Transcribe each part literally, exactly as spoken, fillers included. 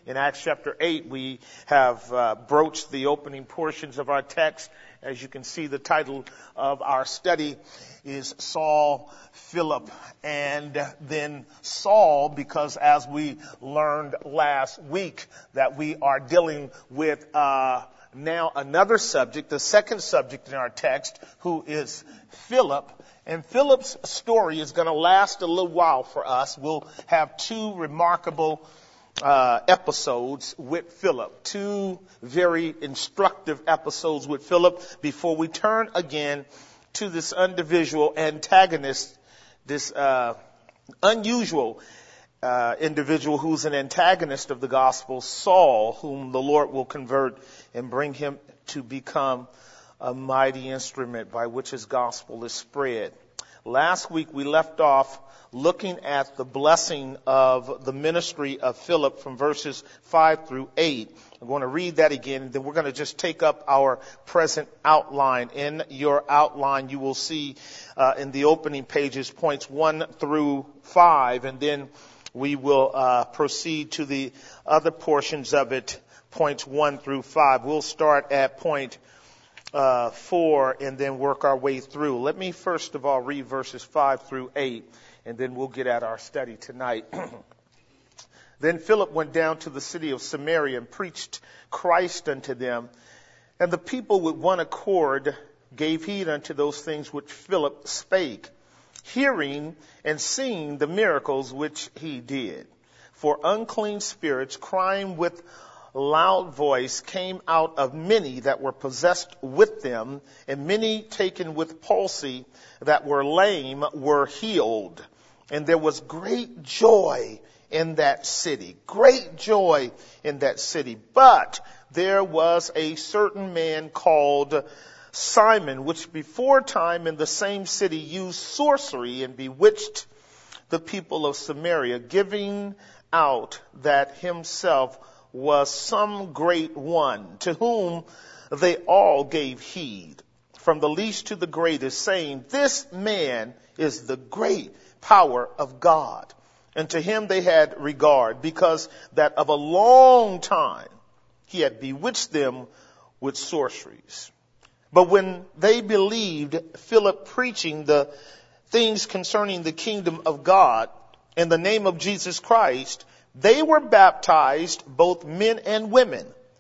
In Acts chapter eight, we have uh, broached the opening portions of our text. As you can see, the title of our study is Saul, Philip, and then Saul, because as we learned last week that we are dealing with uh, now another subject, the second subject in our text, who is Philip. And Philip's story is going to last a little while for us. We'll have two remarkable uh, episodes with Philip, two very instructive episodes with Philip before we turn again to this individual antagonist, this uh, unusual uh, individual who's an antagonist of the gospel, Saul, whom the Lord will convert and bring him to become a mighty instrument by which his gospel is spread. Last week we left off looking at the blessing of the ministry of Philip from verses five through eight. I'm going to read that again, and then we're going to just take up our present outline. In your outline, you will see uh, in the opening pages points one through five, and then we will uh, proceed to the other portions of it, points one through five. We'll start at point Uh, four and then work our way through. Let me first of all read verses five through eight, and then we'll get at our study tonight. Then Philip went down to the city of Samaria and preached Christ unto them, and the people with one accord gave heed unto those things which Philip spake, hearing and seeing the miracles which he did. For unclean spirits, crying with loud voice, came out of many that were possessed with them, and many taken with palsy that were lame were healed. And there was great joy in that city, great joy in that city. But there was a certain man called Simon, which before time in the same city used sorcery and bewitched the people of Samaria, giving out that himself was some great one, to whom they all gave heed, from the least to the greatest, saying, This man is the great power of God. And to him they had regard, because that of a long time he had bewitched them with sorceries. But when they believed Philip preaching the things concerning the kingdom of God in the name of Jesus Christ, they were baptized, both men and women.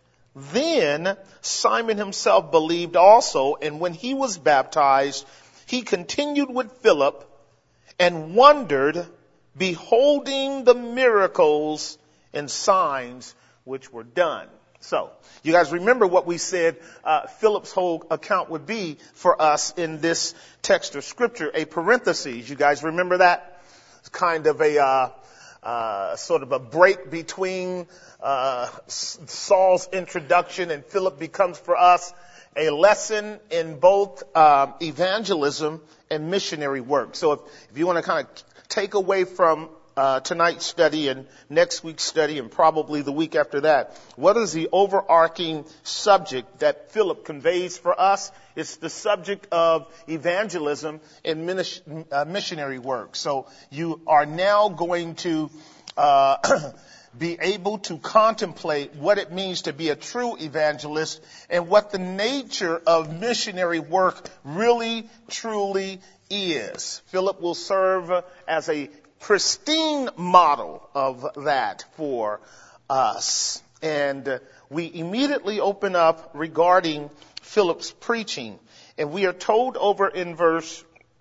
Then Simon himself believed also, and when he was baptized, he continued with Philip and wondered, beholding the miracles and signs which were done. So, you guys remember what we said uh, Philip's whole account would be for us in this text of Scripture, a parenthesis. You guys remember that? It's kind of a Uh, Uh, sort of a break between uh, Saul's introduction and Philip becomes for us a lesson in both um, evangelism and missionary work. So if, if you want to kind of take away from uh, tonight's study and next week's study and probably the week after that, what is the overarching subject that Philip conveys for us? It's the subject of evangelism and missionary work. So you are now going to uh, be able to contemplate what it means to be a true evangelist and what the nature of missionary work really, truly is. Philip will serve as a pristine model of that for us. And we immediately open up regarding Philip's preaching. And we are told over in verse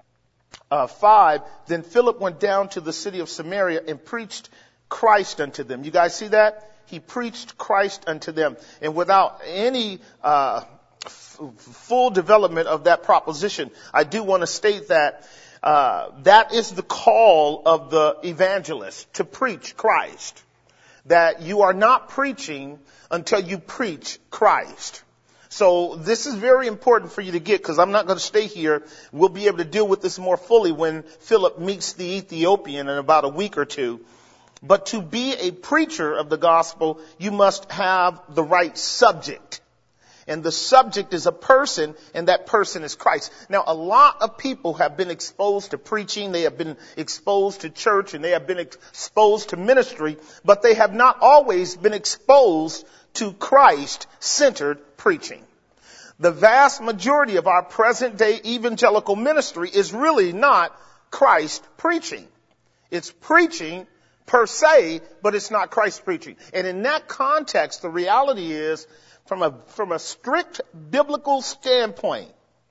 uh, five, then Philip went down to the city of Samaria and preached Christ unto them. You guys see that? He preached Christ unto them. And without any uh, f- full development of that proposition, I do want to state that uh, that is the call of the evangelist, to preach Christ. That you are not preaching until you preach Christ. So this is very important for you to get, because I'm not going to stay here. We'll be able to deal with this more fully when Philip meets the Ethiopian in about a week or two. But to be a preacher of the gospel, you must have the right subject. And the subject is a person, and that person is Christ. Now, a lot of people have been exposed to preaching, they have been exposed to church, and they have been exposed to ministry, but they have not always been exposed to Christ-centered preaching. The vast majority of our present-day evangelical ministry is really not Christ preaching. It's preaching per se, but it's not Christ preaching. And in that context, the reality is, From a, from a strict biblical standpoint,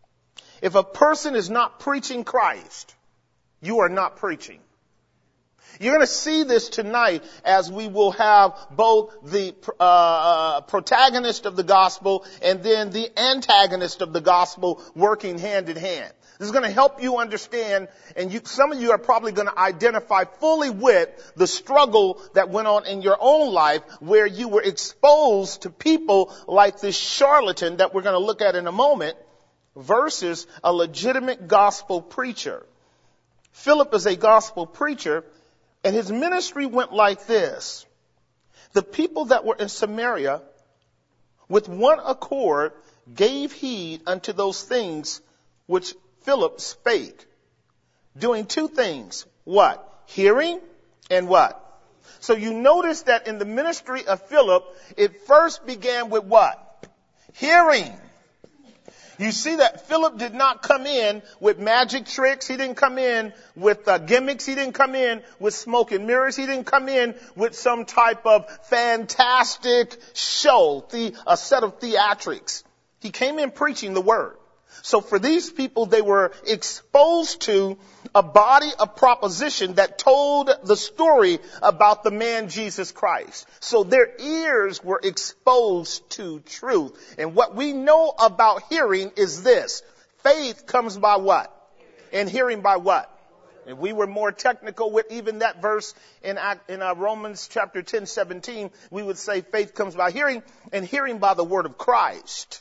if a person is not preaching Christ, you are not preaching. You're going to see this tonight as we will have both the uh, protagonist of the gospel and then the antagonist of the gospel working hand in hand. This is going to help you understand, and you, some of you are probably going to identify fully with the struggle that went on in your own life where you were exposed to people like this charlatan that we're going to look at in a moment versus a legitimate gospel preacher. Philip is a gospel preacher, and his ministry went like this. The people that were in Samaria, with one accord, gave heed unto those things which Philip spake, doing two things. What? Hearing and what? So you notice that in the ministry of Philip, it first began with what? Hearing. You see that Philip did not come in with magic tricks. He didn't come in with uh, gimmicks. He didn't come in with smoke and mirrors. He didn't come in with some type of fantastic show, the, a set of theatrics. He came in preaching the word. So for these people, they were exposed to a body of proposition that told the story about the man Jesus Christ. So their ears were exposed to truth. And what we know about hearing is this. Faith comes by what? And hearing by what? If we were more technical with even that verse in, in uh, Romans chapter ten, seventeen, we would say faith comes by hearing and hearing by the word of Christ.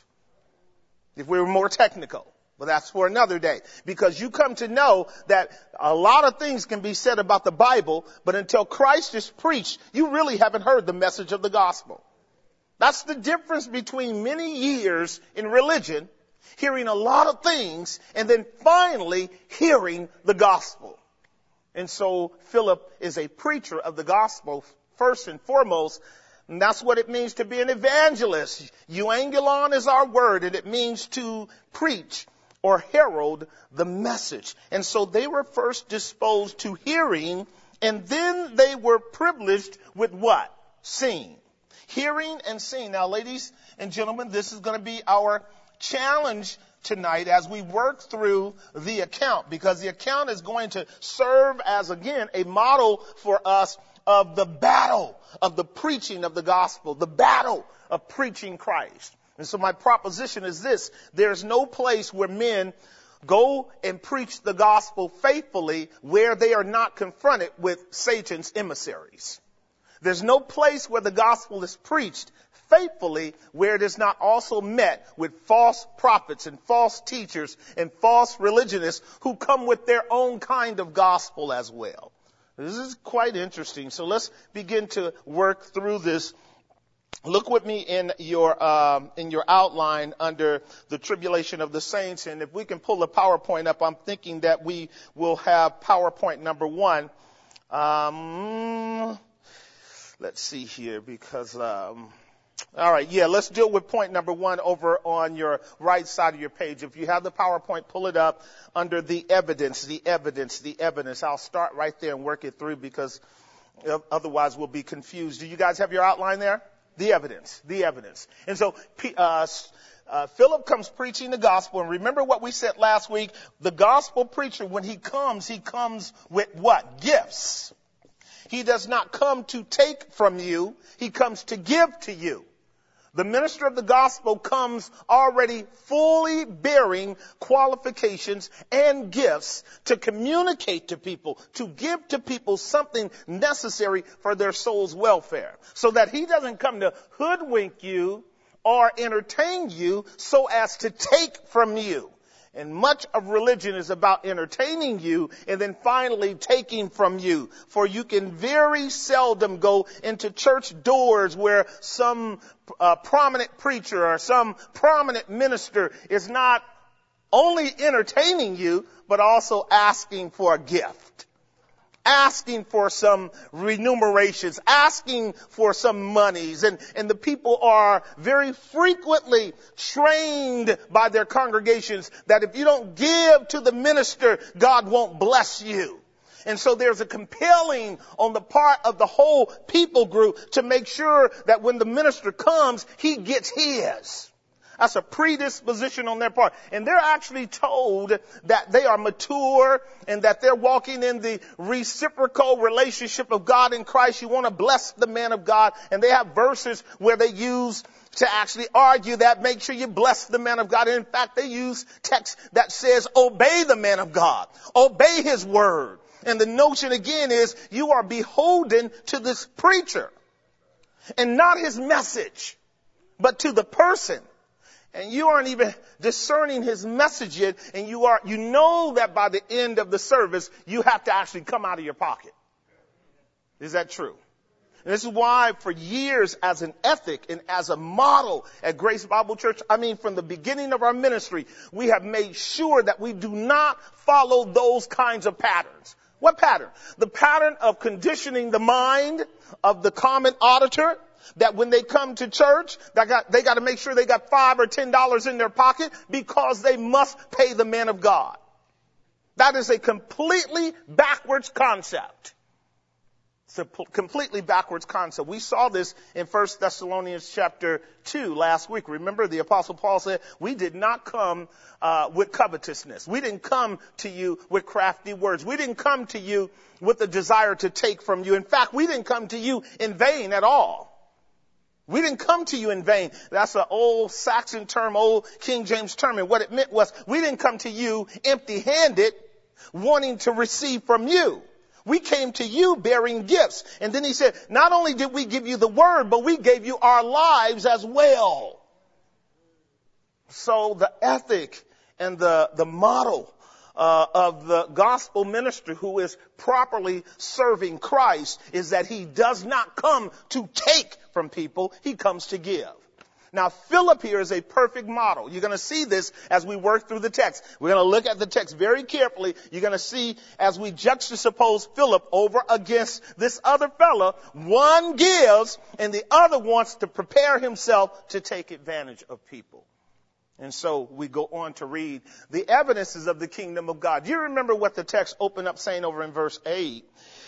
If we were more technical. But that's for another day. Because you come to know that a lot of things can be said about the Bible, but until Christ is preached, you really haven't heard the message of the gospel. That's the difference between many years in religion, hearing a lot of things, and then finally hearing the gospel. And so Philip is a preacher of the gospel first and foremost. And that's what it means to be an evangelist. Euangelion is our word, and it means to preach or herald the message. And so they were first disposed to hearing, and then they were privileged with what? Seeing. Hearing and seeing. Now, ladies and gentlemen, this is going to be our challenge tonight as we work through the account, because the account is going to serve as, again, a model for us of the battle of the preaching of the gospel, the battle of preaching Christ. And so my proposition is this: there's no place where men go and preach the gospel faithfully where they are not confronted with Satan's emissaries. There's no place where the gospel is preached faithfully where it is not also met with false prophets and false teachers and false religionists who come with their own kind of gospel as well. This is quite interesting. So let's begin to work through this. Look with me in your um, in your outline under the tribulation of the saints. And if we can pull the PowerPoint up, I'm thinking that we will have PowerPoint number one. Um, let's see here because, um, all right, yeah, let's deal with point number one over on your right side of your page. If you have the PowerPoint, pull it up under the evidence, the evidence, the evidence. I'll start right there and work it through because otherwise we'll be confused. Do you guys have your outline there? The evidence, the evidence. And so uh, uh, Philip comes preaching the gospel. And remember what we said last week? The gospel preacher, when he comes, he comes with what? Gifts. He does not come to take from you. He comes to give to you. The minister of the gospel comes already fully bearing qualifications and gifts to communicate to people, to give to people something necessary for their soul's welfare. So that he doesn't come to hoodwink you or entertain you so as to take from you. And much of religion is about entertaining you and then finally taking from you. For you can very seldom go into church doors where some uh, prominent preacher or some prominent minister is not only entertaining you, but also asking for a gift, asking for some remunerations, asking for some monies. And, and the people are very frequently trained by their congregations that if you don't give to the minister, God won't bless you. And so there's a compelling on the part of the whole people group to make sure that when the minister comes, he gets his. That's a predisposition on their part. And they're actually told that they are mature and that they're walking in the reciprocal relationship of God in Christ. You want to bless the man of God. And they have verses where they use to actually argue that. Make sure you bless the man of God. And in fact, they use text that says, obey the man of God. Obey his word. And the notion again is you are beholden to this preacher and not his message, but to the person. And you aren't even discerning his message yet, and you are, you know that by the end of the service, you have to actually come out of your pocket. Is that true? And this is why for years as an ethic and as a model at Grace Bible Church, I mean, from the beginning of our ministry, we have made sure that we do not follow those kinds of patterns. What pattern? The pattern of conditioning the mind of the common auditor, that when they come to church, they got, they got to make sure they got five or ten dollars in their pocket because they must pay the man of God. That is a completely backwards concept. It's a p- completely backwards concept. We saw this in First Thessalonians chapter two last week. Remember, the Apostle Paul said, we did not come uh, with covetousness. We didn't come to you with crafty words. We didn't come to you with a desire to take from you. In fact, we didn't come to you in vain at all. We didn't come to you in vain. That's an old Saxon term, old King James term. And what it meant was we didn't come to you empty-handed, wanting to receive from you. We came to you bearing gifts. And then he said, not only did we give you the word, but we gave you our lives as well. So the ethic and the, the model Uh, of the gospel minister who is properly serving Christ is that he does not come to take from people. He comes to give. Now, Philip here is a perfect model. You're going to see this as we work through the text. We're going to look at the text very carefully. You're going to see as we juxtapose Philip over against this other fella, one gives and the other wants to prepare himself to take advantage of people. And so we go on to read the evidences of the kingdom of God. Do you remember what the text opened up saying over in verse eight?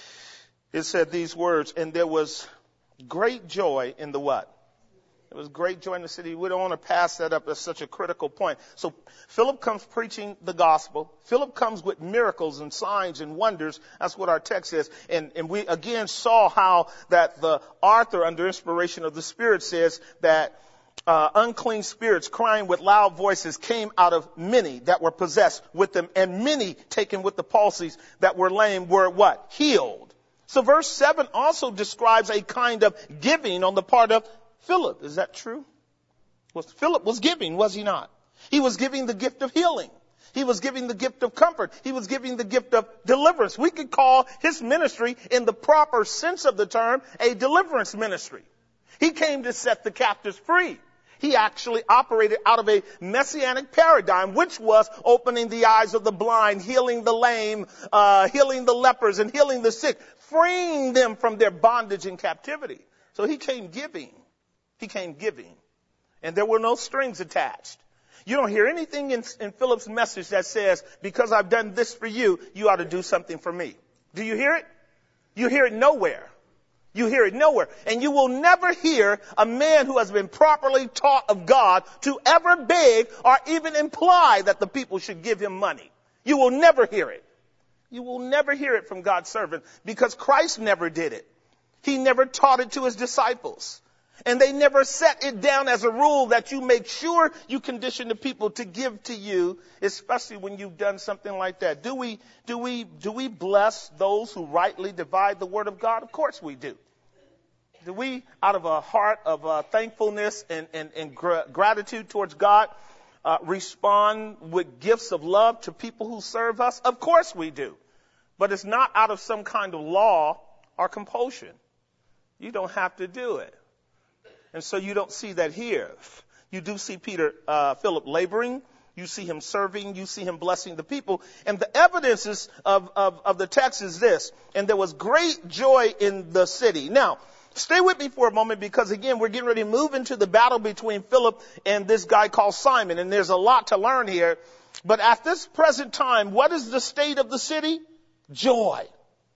It said these words, and there was great joy in the what? There was great joy in the city. We don't want to pass that up as such a critical point. So Philip comes preaching the gospel. Philip comes with miracles and signs and wonders. That's what our text says. And, and we again saw how that the author under inspiration of the Spirit says that Uh, unclean spirits crying with loud voices came out of many that were possessed with them, and many taken with the palsies that were lame were what? Healed. So verse seven also describes a kind of giving on the part of Philip. Is that true? Was Philip was giving, was he not? He was giving the gift of healing. He was giving the gift of comfort. He was giving the gift of deliverance. We could call his ministry in the proper sense of the term a deliverance ministry. He came to set the captives free. He actually operated out of a messianic paradigm, which was opening the eyes of the blind, healing the lame, uh, healing the lepers, and healing the sick, freeing them from their bondage and captivity. So he came giving. He came giving. And there were no strings attached. You don't hear anything in, in Philip's message that says, because I've done this for you, you ought to do something for me. Do you hear it? You hear it nowhere. You hear it nowhere. And you will never hear a man who has been properly taught of God to ever beg or even imply that the people should give him money. You will never hear it. You will never hear it from God's servant because Christ never did it. He never taught it to his disciples. And they never set it down as a rule that you make sure you condition the people to give to you, especially when you've done something like that. Do we, do we, do we bless those who rightly divide the word of God? Of course we do. Do we, out of a heart of uh, thankfulness and, and, and gr- gratitude towards God, uh, respond with gifts of love to people who serve us? Of course we do. But it's not out of some kind of law or compulsion. You don't have to do it. And so you don't see that here. You do see Peter, uh, Philip laboring. You see him serving. You see him blessing the people. And the evidences of, of, of the text is this. And there was great joy in the city. Now, stay with me for a moment because, again, we're getting ready to move into the battle between Philip and this guy called Simon. And there's a lot to learn here. But at this present time, what is the state of the city? Joy.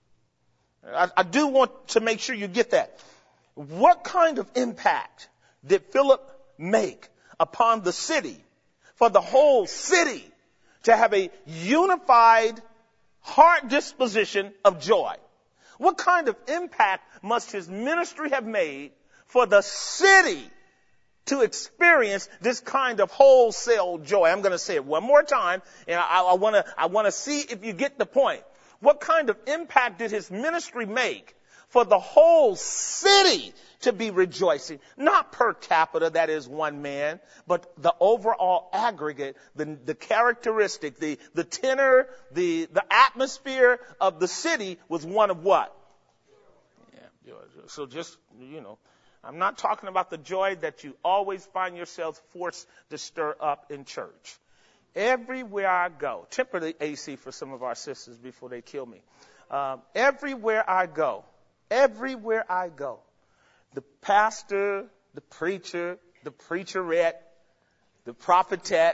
I, I do want to make sure you get that. What kind of impact did Philip make upon the city for the whole city to have a unified heart disposition of joy? What kind of impact must his ministry have made for the city to experience this kind of wholesale joy? I'm going to say it one more time, and I, I want to I want to see if you get the point. What kind of impact did his ministry make for the whole city to be rejoicing? Not per capita, that is one man, but the overall aggregate, the, the characteristic, the, the tenor, the, the atmosphere of the city was one of what? Yeah, so just, you know, I'm not talking about the joy that you always find yourselves forced to stir up in church. Everywhere I go, temper the A C for some of our sisters before they kill me. Um, everywhere I go, everywhere I go, the pastor, the preacher, the preacherette, the prophetette,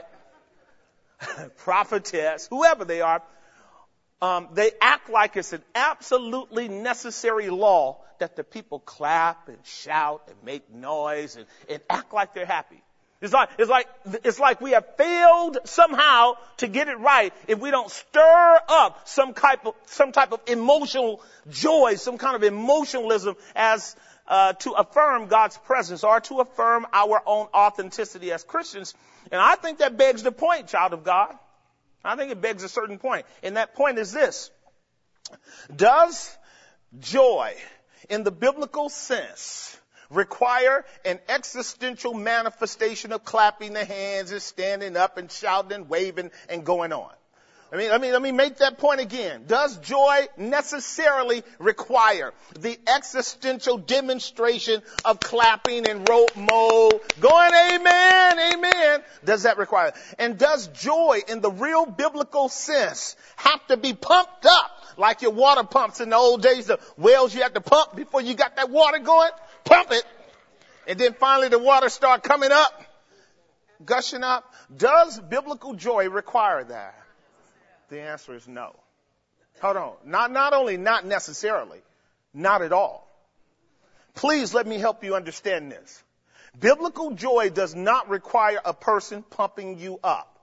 prophetess, whoever they are, um, they act like it's an absolutely necessary law that the people clap and shout and make noise and, and act like they're happy. It's like, it's like, it's like we have failed somehow to get it right if we don't stir up some type of, some type of emotional joy, some kind of emotionalism as, uh, to affirm God's presence or to affirm our own authenticity as Christians. And I think that begs the point, child of God. I think it begs a certain point. And that point is this. Does joy in the biblical sense require an existential manifestation of clapping the hands and standing up and shouting and waving and going on? I mean, let me, let me make that point again. Does joy necessarily require the existential demonstration of clapping and rope mode, going amen, amen? Does that require it? And does joy in the real biblical sense have to be pumped up like your water pumps in the old days, the wells you had to pump before you got that water going? Pump it. And then finally the water start coming up, gushing up. Does biblical joy require that? The answer is no. Hold on. Not, not only not necessarily, not at all. Please let me help you understand this. Biblical joy does not require a person pumping you up.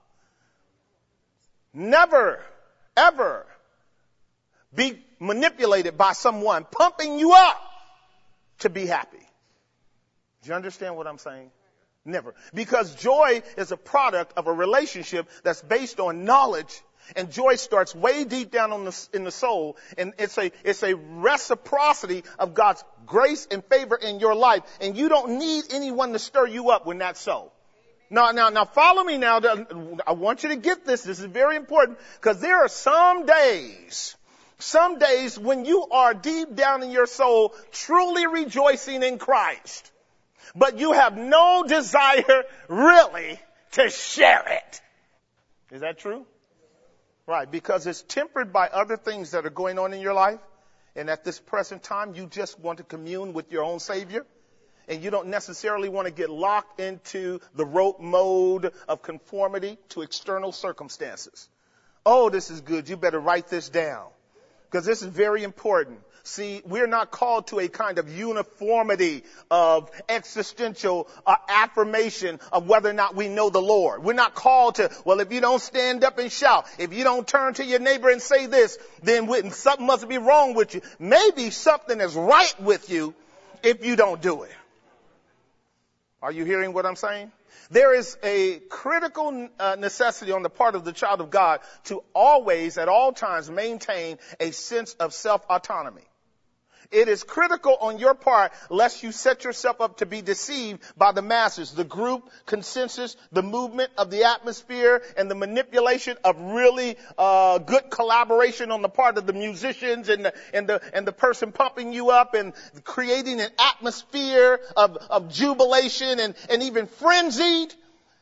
Never, ever be manipulated by someone pumping you up to be happy. Do you understand what I'm saying? Never. Because joy is a product of a relationship that's based on knowledge, and joy starts way deep down on the, in the soul, and it's a, it's a reciprocity of God's grace and favor in your life, and you don't need anyone to stir you up when that's so. Now, now, now follow me now. I want you to get this. This is very important because there are some days Some days when you are deep down in your soul truly rejoicing in Christ, but you have no desire really to share it. Is that true? Right, because it's tempered by other things that are going on in your life. And at this present time, you just want to commune with your own Savior. And you don't necessarily want to get locked into the rote mode of conformity to external circumstances. Oh, this is good. You better write this down. Because this is very important. See, we're not called to a kind of uniformity of existential uh, affirmation of whether or not we know the Lord. We're not called to, well, if you don't stand up and shout, if you don't turn to your neighbor and say this, then we, something must be wrong with you. Maybe something is right with you if you don't do it. Are you hearing what I'm saying? There is a critical uh, necessity on the part of the child of God to always, at all times, maintain a sense of self-autonomy. It is critical on your part lest you set yourself up to be deceived by the masses, the group, consensus, the movement of the atmosphere, and the manipulation of really uh, good collaboration on the part of the musicians and the, and the and the person pumping you up and creating an atmosphere of, of jubilation and, and even frenzied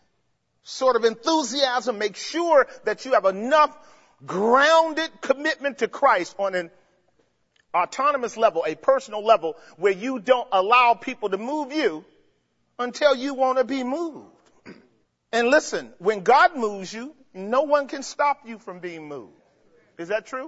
sort of enthusiasm. Make sure that you have enough grounded commitment to Christ on an autonomous level, a personal level, where you don't allow people to move you until you want to be moved. And listen, when God moves you, no one can stop you from being moved. Is that true?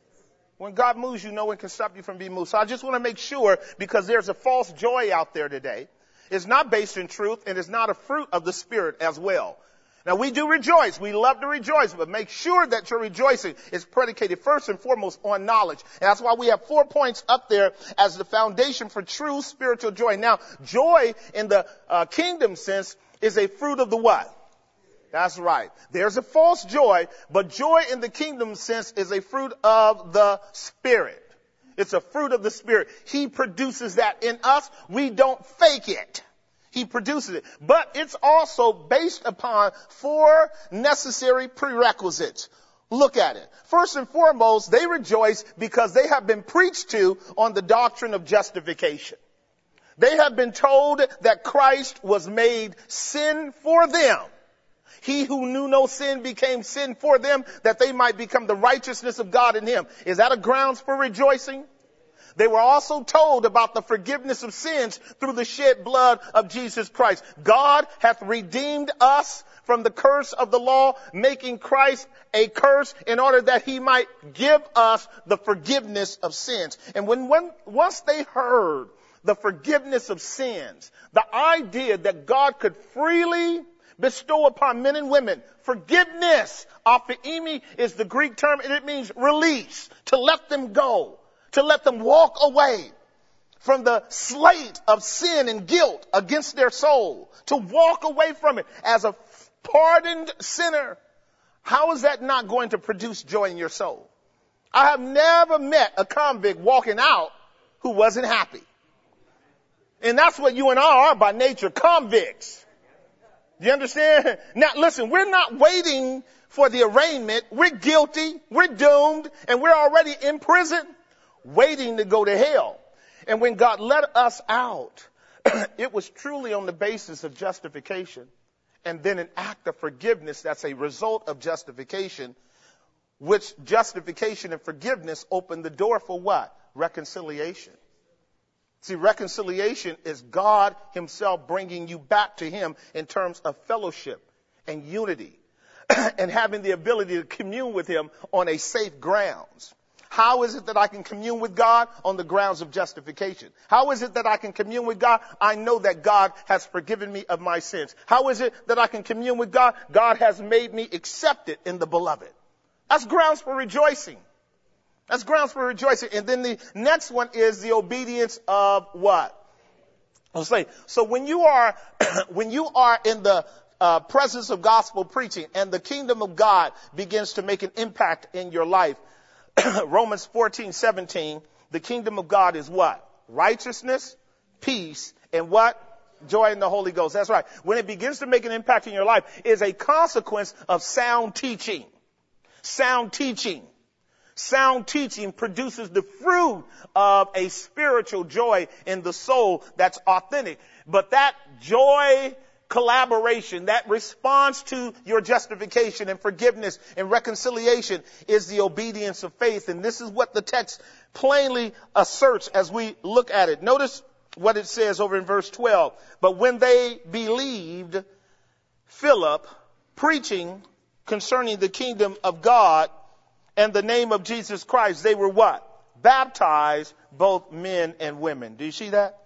When God moves you, no one can stop you from being moved. So I just want to make sure, because there's a false joy out there today. It's not based in truth, and it's not a fruit of the Spirit as well. Now, we do rejoice. We love to rejoice, but make sure that your rejoicing is predicated first and foremost on knowledge. And that's why we have four points up there as the foundation for true spiritual joy. Now, joy in the uh, kingdom sense is a fruit of the what? That's right. There's a false joy, but joy in the kingdom sense is a fruit of the Spirit. It's a fruit of the Spirit. He produces that in us. We don't fake it. He produces it. But it's also based upon four necessary prerequisites. Look at it. First and foremost, they rejoice because they have been preached to on the doctrine of justification. They have been told that Christ was made sin for them. He who knew no sin became sin for them, that they might become the righteousness of God in him. Is that a grounds for rejoicing? They were also told about the forgiveness of sins through the shed blood of Jesus Christ. God hath redeemed us from the curse of the law, making Christ a curse in order that he might give us the forgiveness of sins. And when, when once they heard the forgiveness of sins, the idea that God could freely bestow upon men and women forgiveness, aphiemi is the Greek term, and it means release, to let them go. To let them walk away from the slate of sin and guilt against their soul. To walk away from it as a pardoned sinner. How is that not going to produce joy in your soul? I have never met a convict walking out who wasn't happy. And that's what you and I are by nature, convicts. Do you understand? Now listen, we're not waiting for the arraignment. We're guilty, we're doomed, and we're already in prison, waiting to go to hell. And when God let us out, it was truly on the basis of justification, and then an act of forgiveness that's a result of justification, which justification and forgiveness opened the door for what? Reconciliation. See, reconciliation is God himself bringing you back to him in terms of fellowship and unity and having the ability to commune with him on a safe grounds. How is it that I can commune with God? On the grounds of justification. How is it that I can commune with God? I know that God has forgiven me of my sins. How is it that I can commune with God? God has made me accepted in the beloved. That's grounds for rejoicing. That's grounds for rejoicing. And then the next one is the obedience of what? I'll say, so when you are, when you are in the uh, presence of gospel preaching and the kingdom of God begins to make an impact in your life, Romans fourteen seventeen, the kingdom of God is what? Righteousness, peace, and what? Joy in the Holy Ghost. That's right. When it begins to make an impact in your life, it is a consequence of sound teaching. Sound teaching. Sound teaching produces the fruit of a spiritual joy in the soul that's authentic. But that joy collaboration, that response to your justification and forgiveness and reconciliation is the obedience of faith. And this is what the text plainly asserts as we look at it. Notice what it says over in verse twelve. But when they believed Philip preaching concerning the kingdom of God and the name of Jesus Christ, they were what? Baptized, both men and women. Do you see that?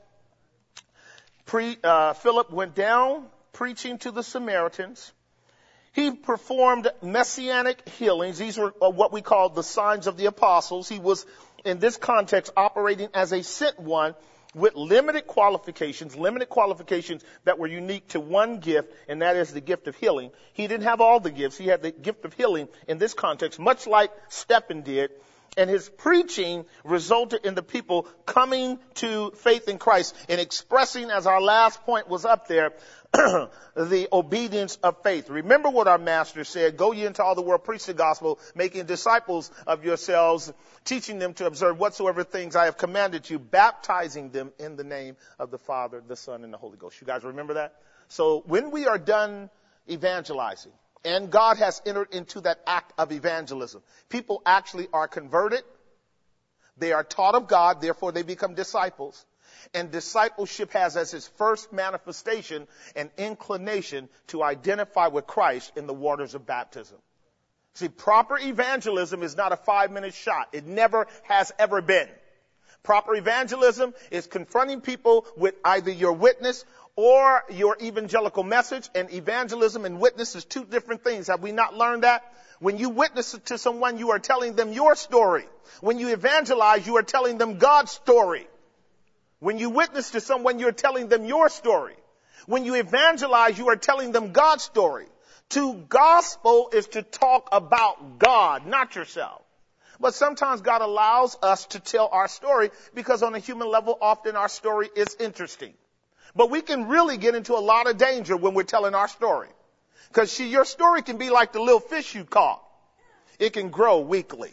Pre, uh, Philip went down preaching to the Samaritans. He performed messianic healings. These were what we call the signs of the apostles. He was, in this context, operating as a sent one with limited qualifications, limited qualifications that were unique to one gift, and that is the gift of healing. He didn't have all the gifts. He had the gift of healing in this context, much like Stephen did. And his preaching resulted in the people coming to faith in Christ and expressing, as our last point was up there, the obedience of faith. Remember what our master said, go ye into all the world, preach the gospel, making disciples of yourselves, teaching them to observe whatsoever things I have commanded you, baptizing them in the name of the Father, the Son, and the Holy Ghost. You guys remember that? So when we are done evangelizing, and God has entered into that act of evangelism, people actually are converted. They are taught of God, therefore they become disciples. And discipleship has as its first manifestation an inclination to identify with Christ in the waters of baptism. See, proper evangelism is not a five-minute shot. It never has ever been. Proper evangelism is confronting people with either your witness or your evangelical message. And evangelism and witness is two different things. Have we not learned that? When you witness to someone, you are telling them your story. When you evangelize, you are telling them God's story. When you witness to someone, you're telling them your story. When you evangelize, you are telling them God's story. To gospel is to talk about God, not yourself. But sometimes God allows us to tell our story because on a human level, often our story is interesting. But we can really get into a lot of danger when we're telling our story. Because see, your story can be like the little fish you caught. It can grow weekly.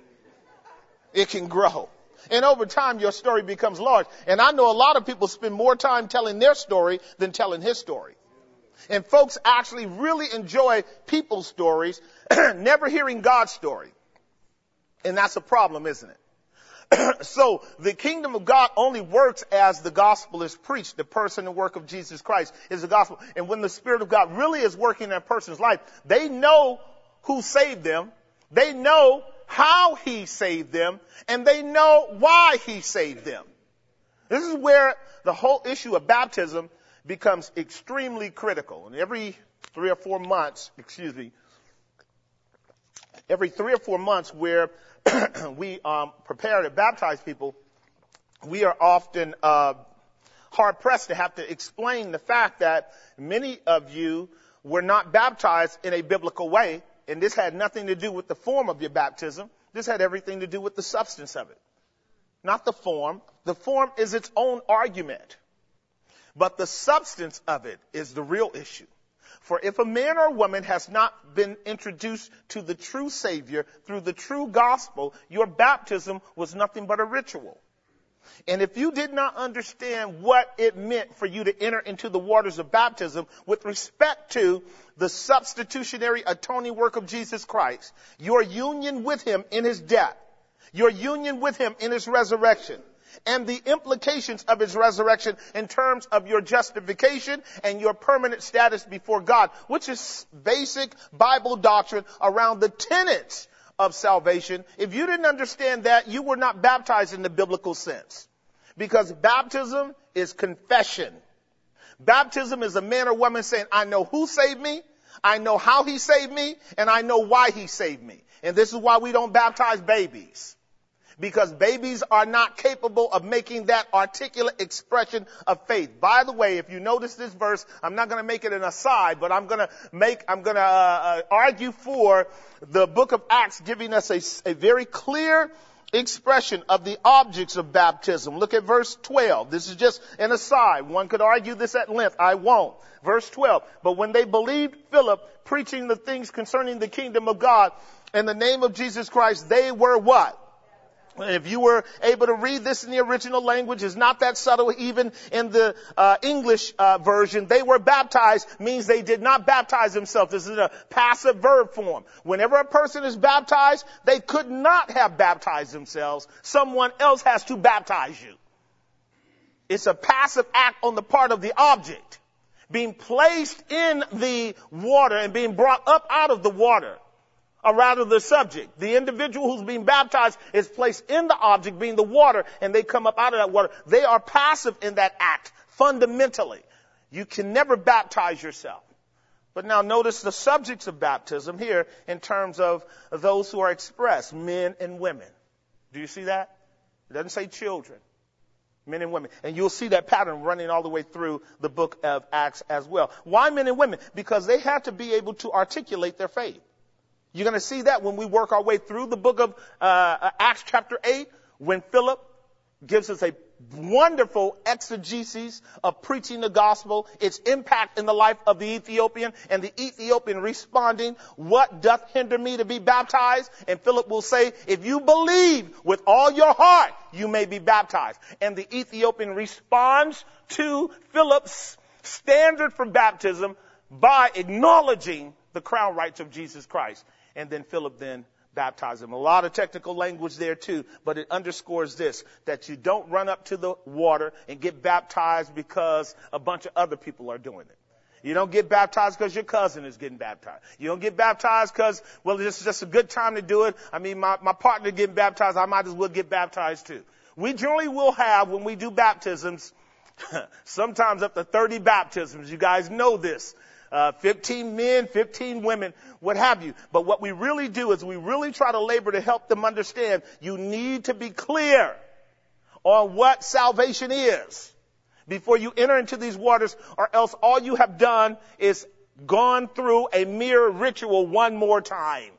It can grow. And over time, your story becomes large. And I know a lot of people spend more time telling their story than telling his story. And folks actually really enjoy people's stories, never hearing God's story. And that's a problem, isn't it? So the kingdom of God only works as the gospel is preached. The person and work of Jesus Christ is the gospel. And when the Spirit of God really is working in a person's life, they know who saved them. They know how he saved them, and they know why he saved them. This is where the whole issue of baptism becomes extremely critical. And every three or four months, excuse me, every three or four months where we um, prepare to baptize people, we are often uh, hard-pressed to have to explain the fact that many of you were not baptized in a biblical way. And this had nothing to do with the form of your baptism. This had everything to do with the substance of it. Not the form. The form is its own argument. But the substance of it is the real issue. For if a man or woman has not been introduced to the true Savior through the true gospel, your baptism was nothing but a ritual. And if you did not understand what it meant for you to enter into the waters of baptism with respect to the substitutionary atoning work of Jesus Christ, your union with him in his death, your union with him in his resurrection, and the implications of his resurrection in terms of your justification and your permanent status before God, which is basic Bible doctrine around the tenets of salvation. If you didn't understand that, you were not baptized in the biblical sense. Because baptism is confession. Baptism is a man or woman saying, I know who saved me, I know how he saved me, and I know why he saved me. And this is why we don't baptize babies. Because babies are not capable of making that articulate expression of faith. By the way, if you notice this verse, I'm not going to make it an aside, but I'm going to make, I'm going to uh, uh, argue for the book of Acts giving us a, a very clear expression of the objects of baptism. Look at verse twelve. This is just an aside. One could argue this at length. I won't. Verse twelve. But when they believed Philip preaching the things concerning the kingdom of God in the name of Jesus Christ, they were what? If you were able to read this in the original language, it's not that subtle even in the uh, English uh, version. They were baptized means they did not baptize themselves. This is a passive verb form. Whenever a person is baptized, they could not have baptized themselves. Someone else has to baptize you. It's a passive act on the part of the object being placed in the water and being brought up out of the water. Or rather the subject. The individual who's being baptized is placed in the object, being the water, and they come up out of that water. They are passive in that act, fundamentally. You can never baptize yourself. But now notice the subjects of baptism here in terms of those who are expressed, men and women. Do you see that? It doesn't say children. Men and women. And you'll see that pattern running all the way through the book of Acts as well. Why men and women? Because they had to be able to articulate their faith. You're going to see that when we work our way through the book of uh, Acts chapter eight, when Philip gives us a wonderful exegesis of preaching the gospel, its impact in the life of the Ethiopian, and the Ethiopian responding, what doth hinder me to be baptized? And Philip will say, if you believe with all your heart, you may be baptized. And the Ethiopian responds to Philip's standard for baptism by acknowledging the crown rights of Jesus Christ. And then Philip then baptize him. A lot of technical language there too, but it underscores this, that you don't run up to the water and get baptized because a bunch of other people are doing it. You don't get baptized because your cousin is getting baptized. You don't get baptized because, well, this is just a good time to do it. I mean, my, my partner getting baptized, I might as well get baptized too. We generally will have, when we do baptisms, sometimes up to thirty baptisms. You guys know this. Uh, fifteen men, fifteen women, what have you. But what we really do is we really try to labor to help them understand you need to be clear on what salvation is before you enter into these waters, or else all you have done is gone through a mere ritual one more time.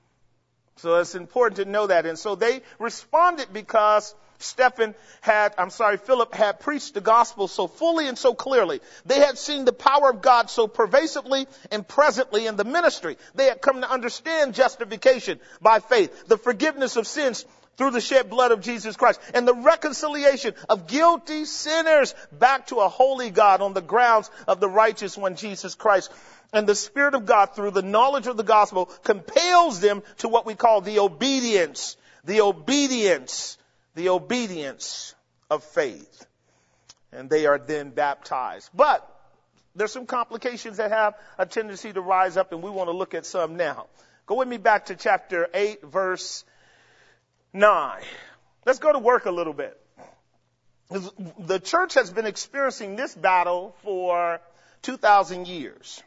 So it's important to know that. And so they responded because Stephen had, I'm sorry, Philip had preached the gospel so fully and so clearly. They had seen the power of God so pervasively and presently in the ministry. They had come to understand justification by faith, the forgiveness of sins through the shed blood of Jesus Christ, and the reconciliation of guilty sinners back to a holy God on the grounds of the righteous one, Jesus Christ. And the Spirit of God, through the knowledge of the gospel, compels them to what we call the obedience, the obedience the obedience of faith. And they are then baptized. But there's some complications that have a tendency to rise up, and we want to look at some now. Go with me back to chapter eight, verse nine. Let's go to work a little bit. The church has been experiencing this battle for two thousand years.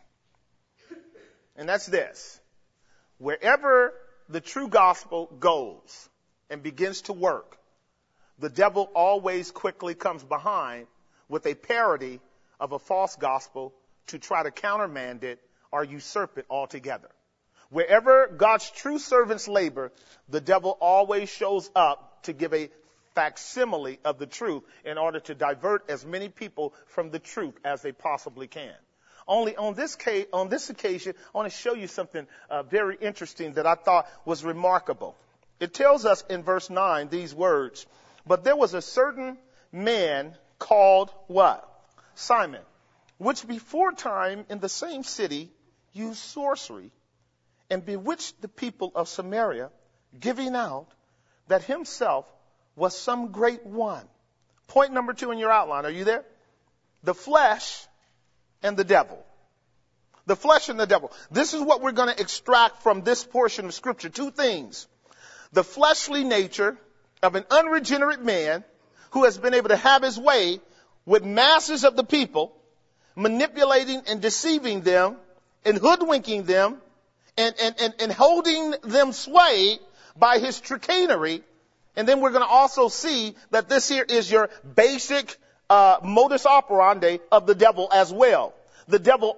And that's this. Wherever the true gospel goes and begins to work, the devil always quickly comes behind with a parody of a false gospel to try to countermand it or usurp it altogether. Wherever God's true servants labor, the devil always shows up to give a facsimile of the truth in order to divert as many people from the truth as they possibly can. Only on this case, on this occasion, I want to show you something uh, very interesting that I thought was remarkable. It tells us in verse nine these words, but there was a certain man called what? Simon, which before time in the same city used sorcery and bewitched the people of Samaria, giving out that himself was some great one. Point number two in your outline. Are you there? The flesh and the devil. The flesh and the devil. This is what we're going to extract from this portion of Scripture. Two things. The fleshly nature of an unregenerate man who has been able to have his way with masses of the people, manipulating and deceiving them and hoodwinking them and, and, and, and holding them swayed by his chicanery. And then we're going to also see that this here is your basic uh, modus operandi of the devil as well. The devil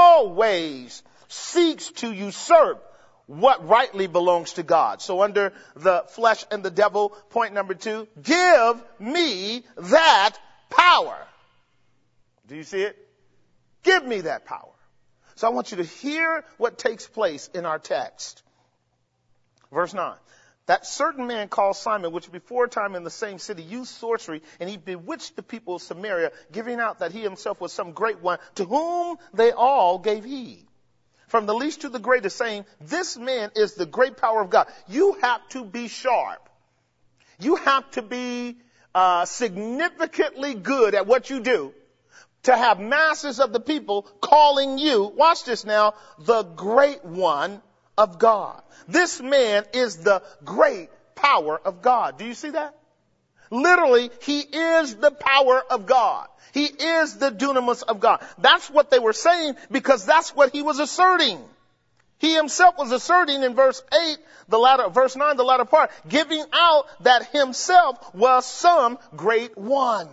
always seeks to usurp what rightly belongs to God. So under the flesh and the devil, point number two, give me that power. Do you see it? Give me that power. So I want you to hear what takes place in our text. Verse nine. That certain man called Simon, which before time in the same city used sorcery, and he bewitched the people of Samaria, giving out that he himself was some great one, to whom they all gave heed. From the least to the greatest, saying, this man is the great power of God. You have to be sharp. You have to be uh, significantly good at what you do to have masses of the people calling you, watch this now, the great one of God. This man is the great power of God. Do you see that? Literally, he is the power of God. He is the dunamis of God. That's what they were saying because that's what he was asserting. He himself was asserting in verse eight, the latter, verse nine, the latter part, giving out that himself was some great one.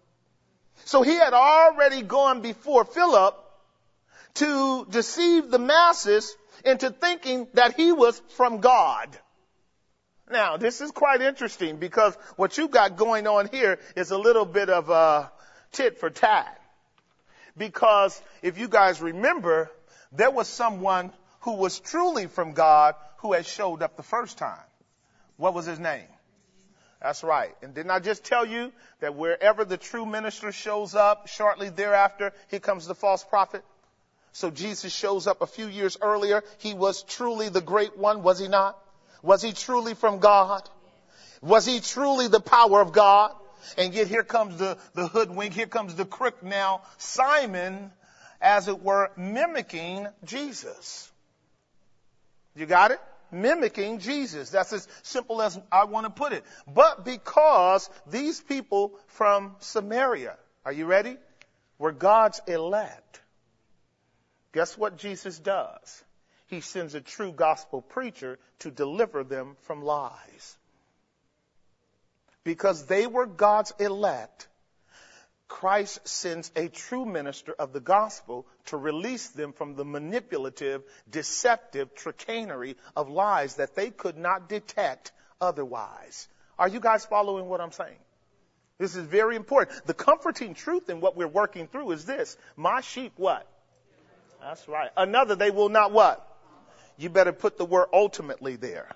So he had already gone before Philip to deceive the masses into thinking that he was from God. Now, this is quite interesting because what you got going on here is a little bit of a tit for tat. Because if you guys remember, there was someone who was truly from God who had showed up the first time. What was his name? That's right. And didn't I just tell you that wherever the true minister shows up, shortly thereafter, here comes the false prophet? So Jesus shows up a few years earlier. He was truly the great one, was he not? Was he truly from God? Was he truly the power of God? And yet here comes the, the hoodwink, here comes the crook now, Simon, as it were, mimicking Jesus. You got it? Mimicking Jesus. That's as simple as I want to put it. But because these people from Samaria, are you ready? Were God's elect. Guess what Jesus does? He sends a true gospel preacher to deliver them from lies. Because they were God's elect, Christ sends a true minister of the gospel to release them from the manipulative, deceptive chicanery of lies that they could not detect otherwise. Are you guys following what I'm saying? This is very important. The comforting truth in what we're working through is this. My sheep what? That's right. Another they will not what? You better put the word ultimately there.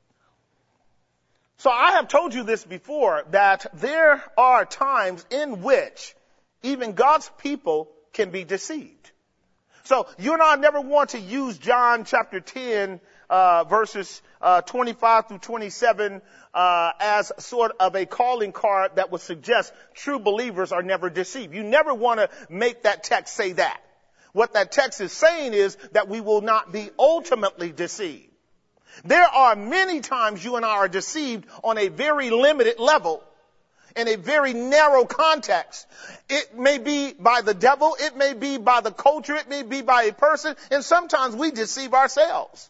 So I have told you this before, that there are times in which even God's people can be deceived. So you and I never want to use John chapter ten, uh, verses uh, twenty-five through twenty-seven uh, as sort of a calling card that would suggest true believers are never deceived. You never want to make that text say that. What that text is saying is that we will not be ultimately deceived. There are many times you and I are deceived on a very limited level, in a very narrow context. It may be by the devil, it may be by the culture, it may be by a person, and sometimes we deceive ourselves.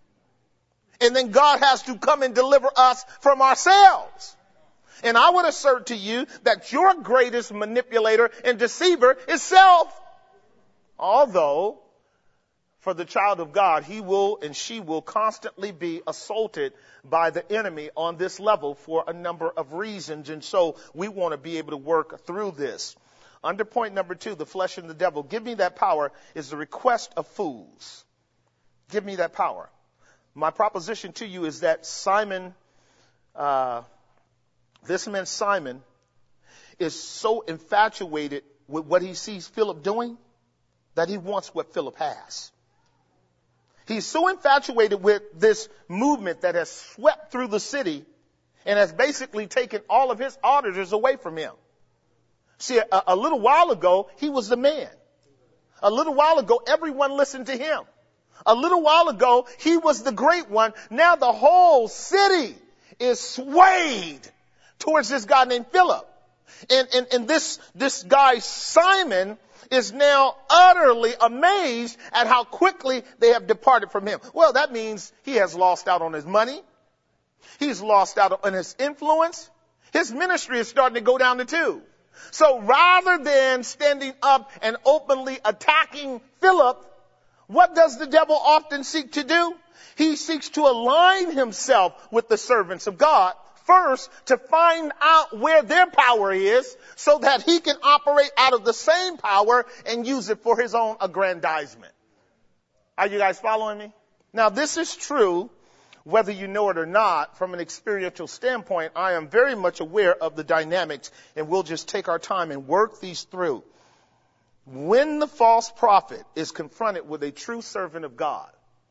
And then God has to come and deliver us from ourselves. And I would assert to you that your greatest manipulator and deceiver is self. Although, for the child of God, he will and she will constantly be assaulted by the enemy on this level for a number of reasons. And so we want to be able to work through this. Under point number two, the flesh and the devil. Give me that power is the request of fools. Give me that power. My proposition to you is that Simon, uh, this man Simon, is so infatuated with what he sees Philip doing that he wants what Philip has. He's so infatuated with this movement that has swept through the city and has basically taken all of his auditors away from him. See, a, a little while ago, he was the man. A little while ago, everyone listened to him. A little while ago, he was the great one. Now the whole city is swayed towards this guy named Philip. And, and, and this, this guy, Simon, is now utterly amazed at how quickly they have departed from him. Well, that means he has lost out on his money. He's lost out on his influence. His ministry is starting to go down the tube. So rather than standing up and openly attacking Philip, what does the devil often seek to do? He seeks to align himself with the servants of God first to find out where their power is so that he can operate out of the same power and use it for his own aggrandizement. Are you guys following me? Now, this is true whether you know it or not. From an experiential standpoint, I am very much aware of the dynamics, and we'll just take our time and work these through. When the false prophet is confronted with a true servant of God,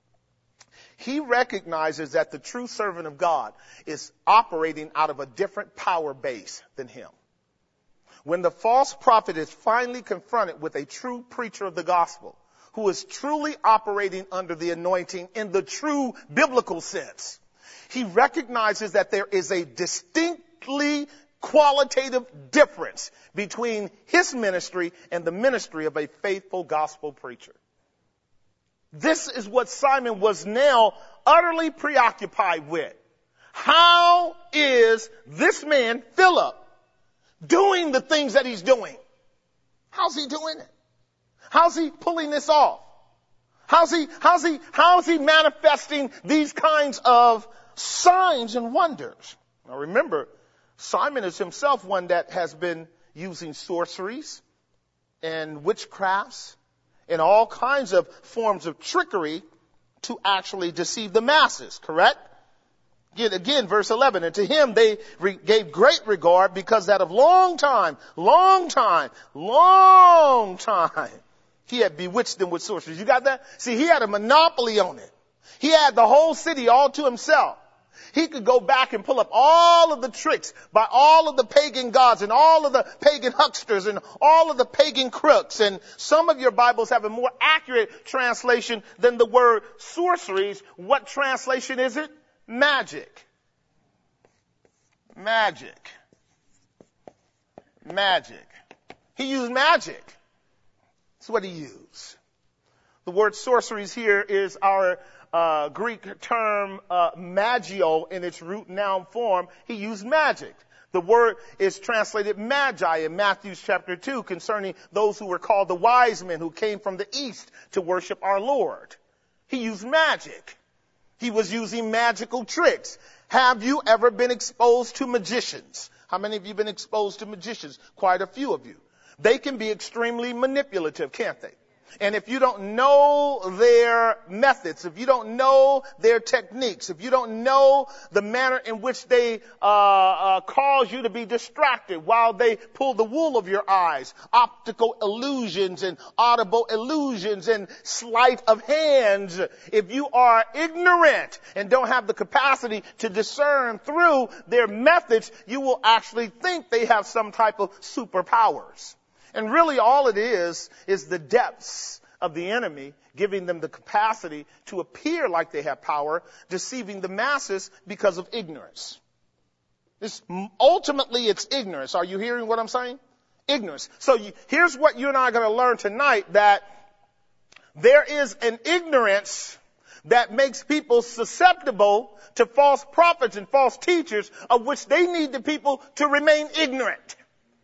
he recognizes that the true servant of God is operating out of a different power base than him. When the false prophet is finally confronted with a true preacher of the gospel, who is truly operating under the anointing in the true biblical sense, he recognizes that there is a distinctly qualitative difference between his ministry and the ministry of a faithful gospel preacher. This is what Simon was now utterly preoccupied with. How is this man, Philip, doing the things that he's doing? How's he doing it? How's he pulling this off? How's he, how's he, how's he manifesting these kinds of signs and wonders? Now remember, Simon is himself one that has been using sorceries and witchcrafts and all kinds of forms of trickery to actually deceive the masses, correct? Again, again, verse eleven, and to him they re- gave great regard because that of long time, long time, long time, he had bewitched them with sorceries. You got that? See, he had a monopoly on it. He had the whole city all to himself. He could go back and pull up all of the tricks by all of the pagan gods and all of the pagan hucksters and all of the pagan crooks. And some of your Bibles have a more accurate translation than the word sorceries. What translation is it? Magic. Magic. Magic. He used magic. That's what he used. The word sorceries here is our uh, Greek term uh, magio in its root noun form. He used magic. The word is translated magi in Matthew chapter two concerning those who were called the wise men who came from the east to worship our Lord. He used magic. He was using magical tricks. Have you ever been exposed to magicians? How many of you have been exposed to magicians? Quite a few of you. They can be extremely manipulative, can't they? And if you don't know their methods, if you don't know their techniques, if you don't know the manner in which they uh, uh cause you to be distracted while they pull the wool of your eyes, optical illusions and audible illusions and sleight of hands, if you are ignorant and don't have the capacity to discern through their methods, you will actually think they have some type of superpowers. And really all it is, is the depths of the enemy giving them the capacity to appear like they have power, deceiving the masses because of ignorance. It's, ultimately, it's ignorance. Are you hearing what I'm saying? Ignorance. So you, here's what you and I are going to learn tonight, that there is an ignorance that makes people susceptible to false prophets and false teachers, of which they need the people to remain ignorant.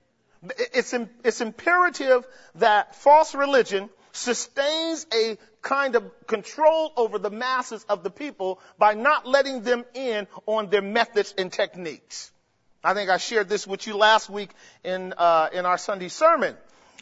It's, it's imperative that false religion sustains a kind of control over the masses of the people by not letting them in on their methods and techniques. I think I shared this with you last week in uh, in our Sunday sermon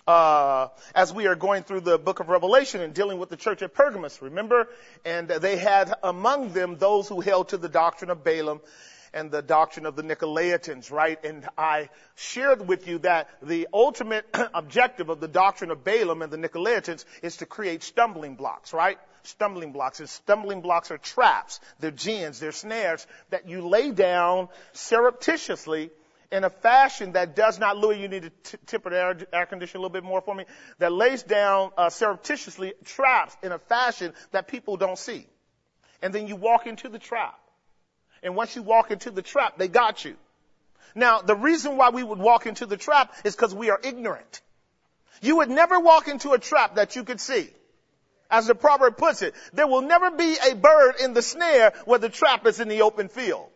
uh, as we are going through the book of Revelation and dealing with the church at Pergamos, remember? And they had among them those who held to the doctrine of Balaam and the doctrine of the Nicolaitans, right? And I shared with you that the ultimate objective of the doctrine of Balaam and the Nicolaitans is to create stumbling blocks, right? Stumbling blocks. And stumbling blocks are traps. They're gins. They're snares that you lay down surreptitiously in a fashion that does not, Louis, you need to t- temper the air, air conditioner a little bit more for me, that lays down uh, surreptitiously traps in a fashion that people don't see. And then you walk into the trap. And once you walk into the trap, they got you. Now, the reason why we would walk into the trap is because we are ignorant. You would never walk into a trap that you could see. As the proverb puts it, there will never be a bird in the snare where the trap is in the open field.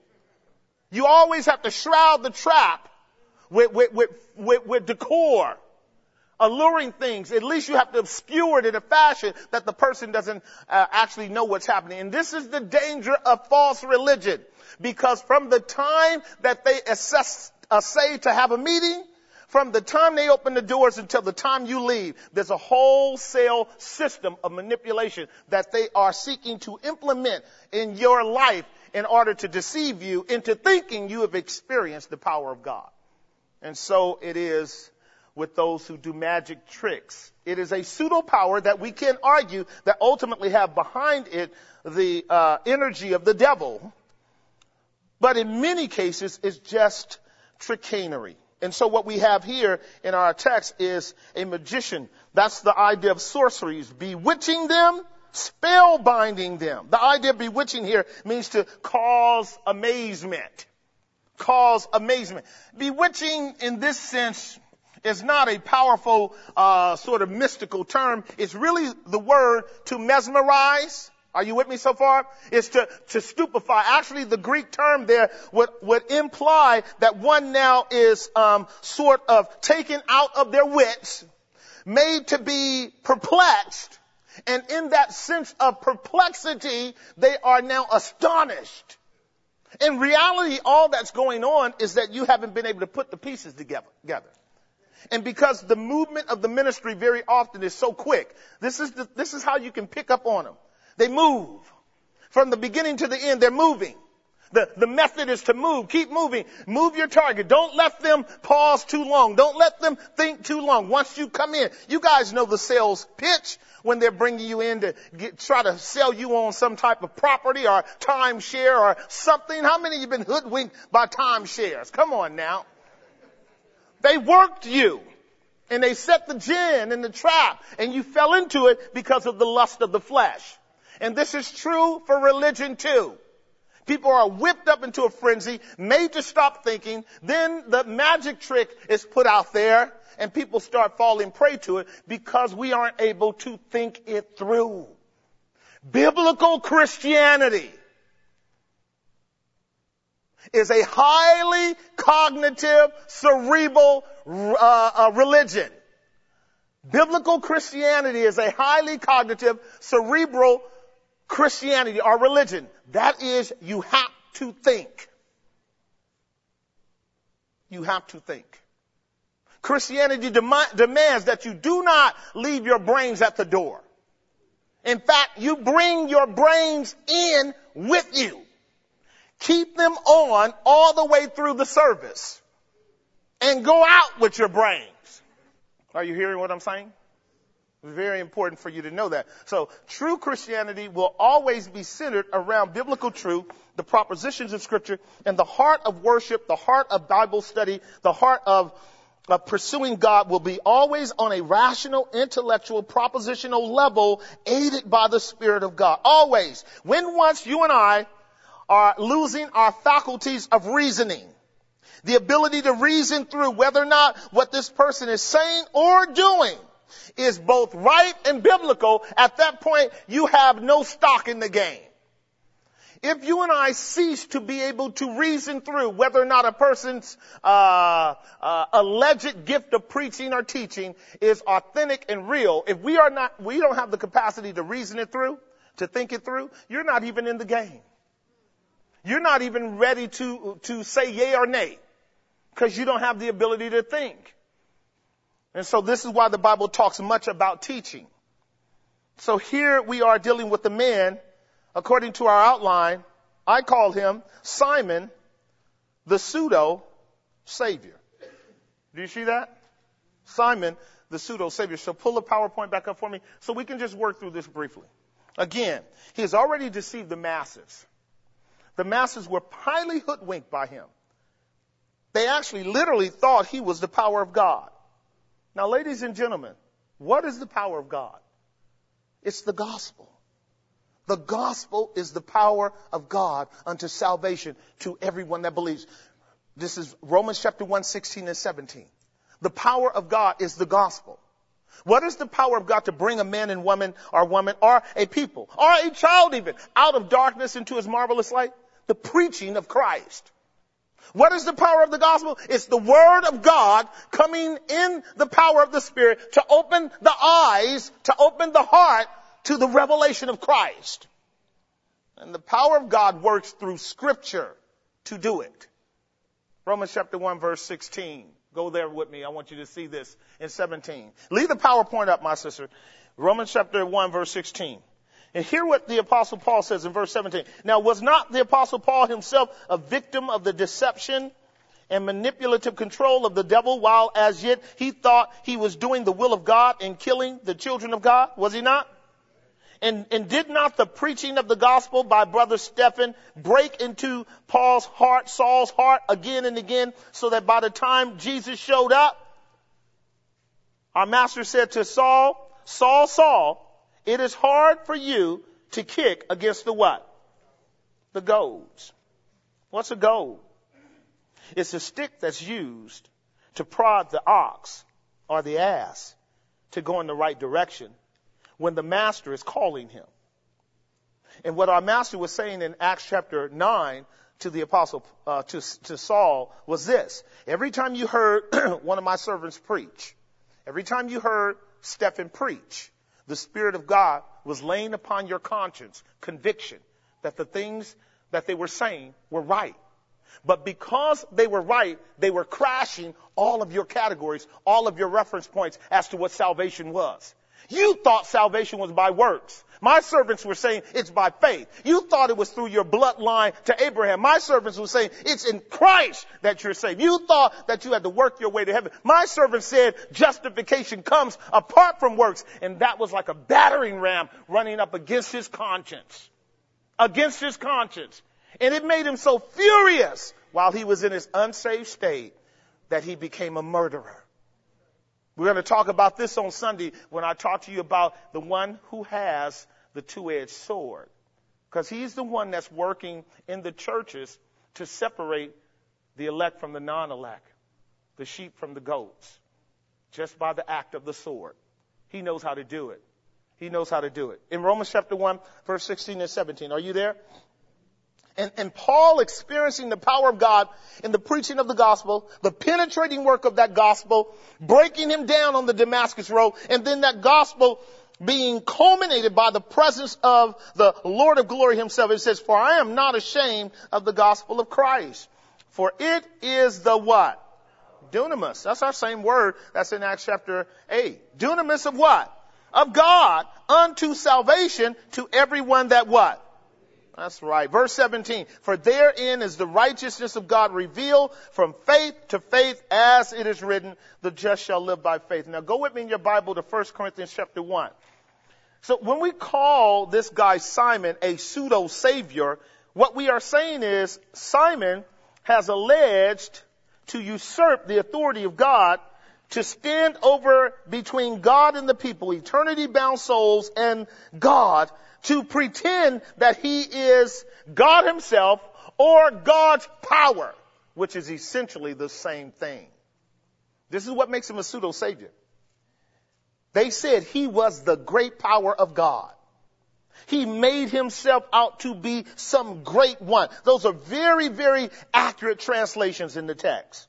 You always have to shroud the trap with, with, with, with, with decor, alluring things. At least you have to obscure it in a fashion that the person doesn't uh, actually know what's happening. And this is the danger of false religion. Because from the time that they assess, uh, say to have a meeting, from the time they open the doors until the time you leave, there's a wholesale system of manipulation that they are seeking to implement in your life in order to deceive you into thinking you have experienced the power of God. And so it is with those who do magic tricks. It is a pseudo power that we can argue that ultimately have behind it the uh, energy of the devil. But in many cases, it's just trickery. And so what we have here in our text is a magician. That's the idea of sorceries, bewitching them, spellbinding them. The idea of bewitching here means to cause amazement. Cause amazement. Bewitching in this sense is not a powerful uh sort of mystical term. It's really the word to mesmerize. Are you with me so far? It's to, to stupefy. Actually, the Greek term there would, would imply that one now is um sort of taken out of their wits, made to be perplexed, And in that sense of perplexity, they are now astonished. In reality, all that's going on is that you haven't been able to put the pieces together. And because the movement of the ministry very often is so quick, this is the, this is how you can pick up on them. They move. From the beginning to the end, they're moving. The, the method is to move. Keep moving. Move your target. Don't let them pause too long. Don't let them think too long. Once you come in, you guys know the sales pitch when they're bringing you in to get, try to sell you on some type of property or timeshare or something. How many of you have been hoodwinked by timeshares? Come on now. They worked you and they set the gin in the trap and you fell into it because of the lust of the flesh. And this is true for religion too. People are whipped up into a frenzy, made to stop thinking. Then the magic trick is put out there and people start falling prey to it because we aren't able to think it through. Biblical Christianity is a highly cognitive, cerebral uh, uh, religion. Biblical Christianity is a highly cognitive, cerebral Christianity or religion. That is, you have to think. You have to think. Christianity dem- demands that you do not leave your brains at the door. In fact, you bring your brains in with you. Keep them on all the way through the service. And go out with your brains. Are you hearing what I'm saying? It's very important for you to know that. So true Christianity will always be centered around biblical truth, the propositions of Scripture, and the heart of worship, the heart of Bible study, the heart of, of pursuing God will be always on a rational, intellectual, propositional level, aided by the Spirit of God. Always. When once you and I are losing our faculties of reasoning, the ability to reason through whether or not what this person is saying or doing is both right and biblical, at that point you have no stock in the game. If you and I cease to be able to reason through whether or not a person's uh, uh, alleged gift of preaching or teaching is authentic and real, if we are not, we don't have the capacity to reason it through, to think it through, you're not even in the game. You're not even ready to to say yay or nay because you don't have the ability to think. And so this is why the Bible talks much about teaching. So here we are dealing with a man, according to our outline, I called him Simon, the pseudo-savior. Do you see that? Simon, the pseudo-savior. So pull the PowerPoint back up for me so we can just work through this briefly. Again, he has already deceived the masses. The masses were highly hoodwinked by him. They actually literally thought he was the power of God. Now, ladies and gentlemen, what is the power of God? It's the gospel. The gospel is the power of God unto salvation to everyone that believes. This is Romans chapter one, sixteen and seventeen. The power of God is the gospel. What is the power of God to bring a man and woman or woman or a people or a child even out of darkness into his marvelous light? The preaching of Christ. What is the power of the gospel? It's the word of God coming in the power of the Spirit to open the eyes, to open the heart to the revelation of Christ. And the power of God works through Scripture to do it. Romans chapter one, verse sixteen. Go there with me. I want you to see this in seventeen. Leave the PowerPoint up, my sister. Romans chapter one, verse sixteen. And hear what the Apostle Paul says in verse seventeen. Now, was not the Apostle Paul himself a victim of the deception and manipulative control of the devil, while as yet he thought he was doing the will of God in killing the children of God? Was he not? And, and did not the preaching of the gospel by brother Stephen break into Paul's heart, Saul's heart, again and again, so that by the time Jesus showed up, our master said to Saul, Saul, Saul, it is hard for you to kick against the what? The goads. What's a goad? It's a stick that's used to prod the ox or the ass to go in the right direction when the master is calling him. And what our master was saying in Acts chapter nine to the apostle, uh, to, to Saul was this. Every time you heard one of my servants preach, every time you heard Stephen preach, The Spirit of God was laying upon your conscience conviction that the things that they were saying were right. But because they were right, they were crashing all of your categories, all of your reference points as to what salvation was. You thought salvation was by works. My servants were saying it's by faith. You thought it was through your bloodline to Abraham. My servants were saying it's in Christ that you're saved. You thought that you had to work your way to heaven. My servant said justification comes apart from works. And that was like a battering ram running up against his conscience. Against his conscience. And it made him so furious while he was in his unsaved state that he became a murderer. We're going to talk about this on Sunday when I talk to you about the one who has the two-edged sword. Because he's the one that's working in the churches to separate the elect from the non-elect, the sheep from the goats, just by the act of the sword. He knows how to do it. He knows how to do it. In Romans chapter one, verse sixteen and seventeen, are you there? And, and Paul experiencing the power of God in the preaching of the gospel, the penetrating work of that gospel, breaking him down on the Damascus road, and then that gospel being culminated by the presence of the Lord of glory himself. It says, for I am not ashamed of the gospel of Christ. For it is the what? Dunamis. That's our same word that's in Acts chapter eight. Dunamis of what? Of God unto salvation to everyone that what? That's right. Verse seventeen. For therein is the righteousness of God revealed from faith to faith, as it is written, the just shall live by faith. Now go with me in your Bible to First Corinthians chapter one. So when we call this guy Simon a pseudo-savior, what we are saying is Simon has alleged to usurp the authority of God, to stand over between God and the people, eternity-bound souls and God, to pretend that he is God himself or God's power, which is essentially the same thing. This is what makes him a pseudo-savior. They said he was the great power of God. He made himself out to be some great one. Those are very, very accurate translations in the text.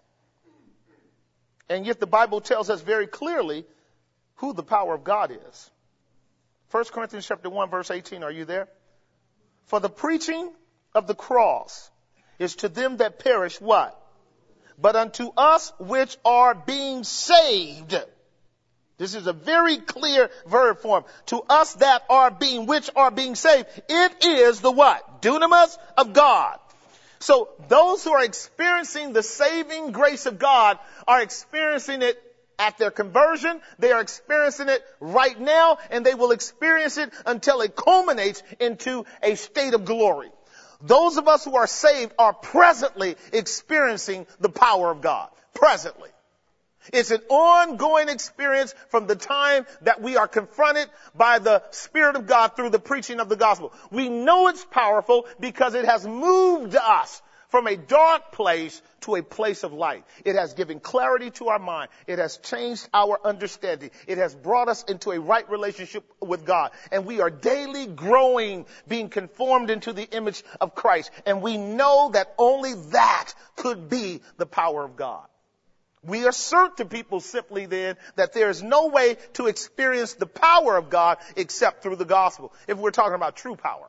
And yet the Bible tells us very clearly who the power of God is. First Corinthians chapter one, verse eighteen. Are you there? For the preaching of the cross is to them that perish what? But unto us which are being saved. This is a very clear verb form. To us that are being, which are being saved. It is the what? Dunamis of God. So those who are experiencing the saving grace of God are experiencing it at their conversion. They are experiencing it right now, and they will experience it until it culminates into a state of glory. Those of us who are saved are presently experiencing the power of God. Presently. It's an ongoing experience from the time that we are confronted by the Spirit of God through the preaching of the gospel. We know it's powerful because it has moved us from a dark place to a place of light. It has given clarity to our mind. It has changed our understanding. It has brought us into a right relationship with God. And we are daily growing, being conformed into the image of Christ. And we know that only that could be the power of God. We assert to people simply then that there is no way to experience the power of God except through the gospel. If we're talking about true power.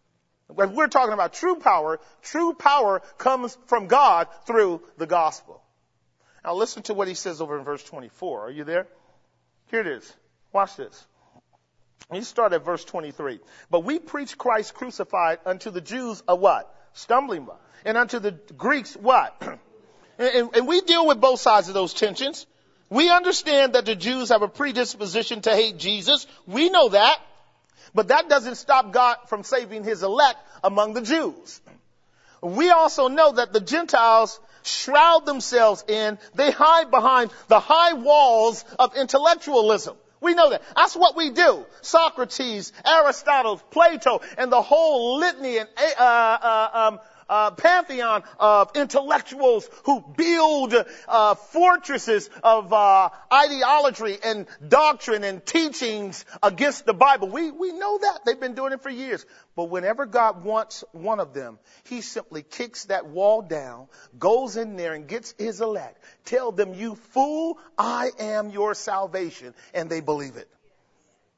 If we're talking about true power, true power comes from God through the gospel. Now listen to what he says over in verse twenty-four. Are you there? Here it is. Watch this. You start at verse twenty-three. But we preach Christ crucified unto the Jews a what? Stumbling block. And unto the Greeks what? And, and we deal with both sides of those tensions. We understand that the Jews have a predisposition to hate Jesus. We know that. But that doesn't stop God from saving his elect among the Jews. We also know that the Gentiles shroud themselves in, they hide behind the high walls of intellectualism. We know that. That's what we do. Socrates, Aristotle, Plato, and the whole litany and uh, uh, um, Uh, pantheon of intellectuals who build uh, fortresses of uh, ideology and doctrine and teachings against the Bible. We we know that. They've been doing it for years. But whenever God wants one of them, he simply kicks that wall down, goes in there and gets his elect. Tell them, you fool, I am your salvation. And they believe it.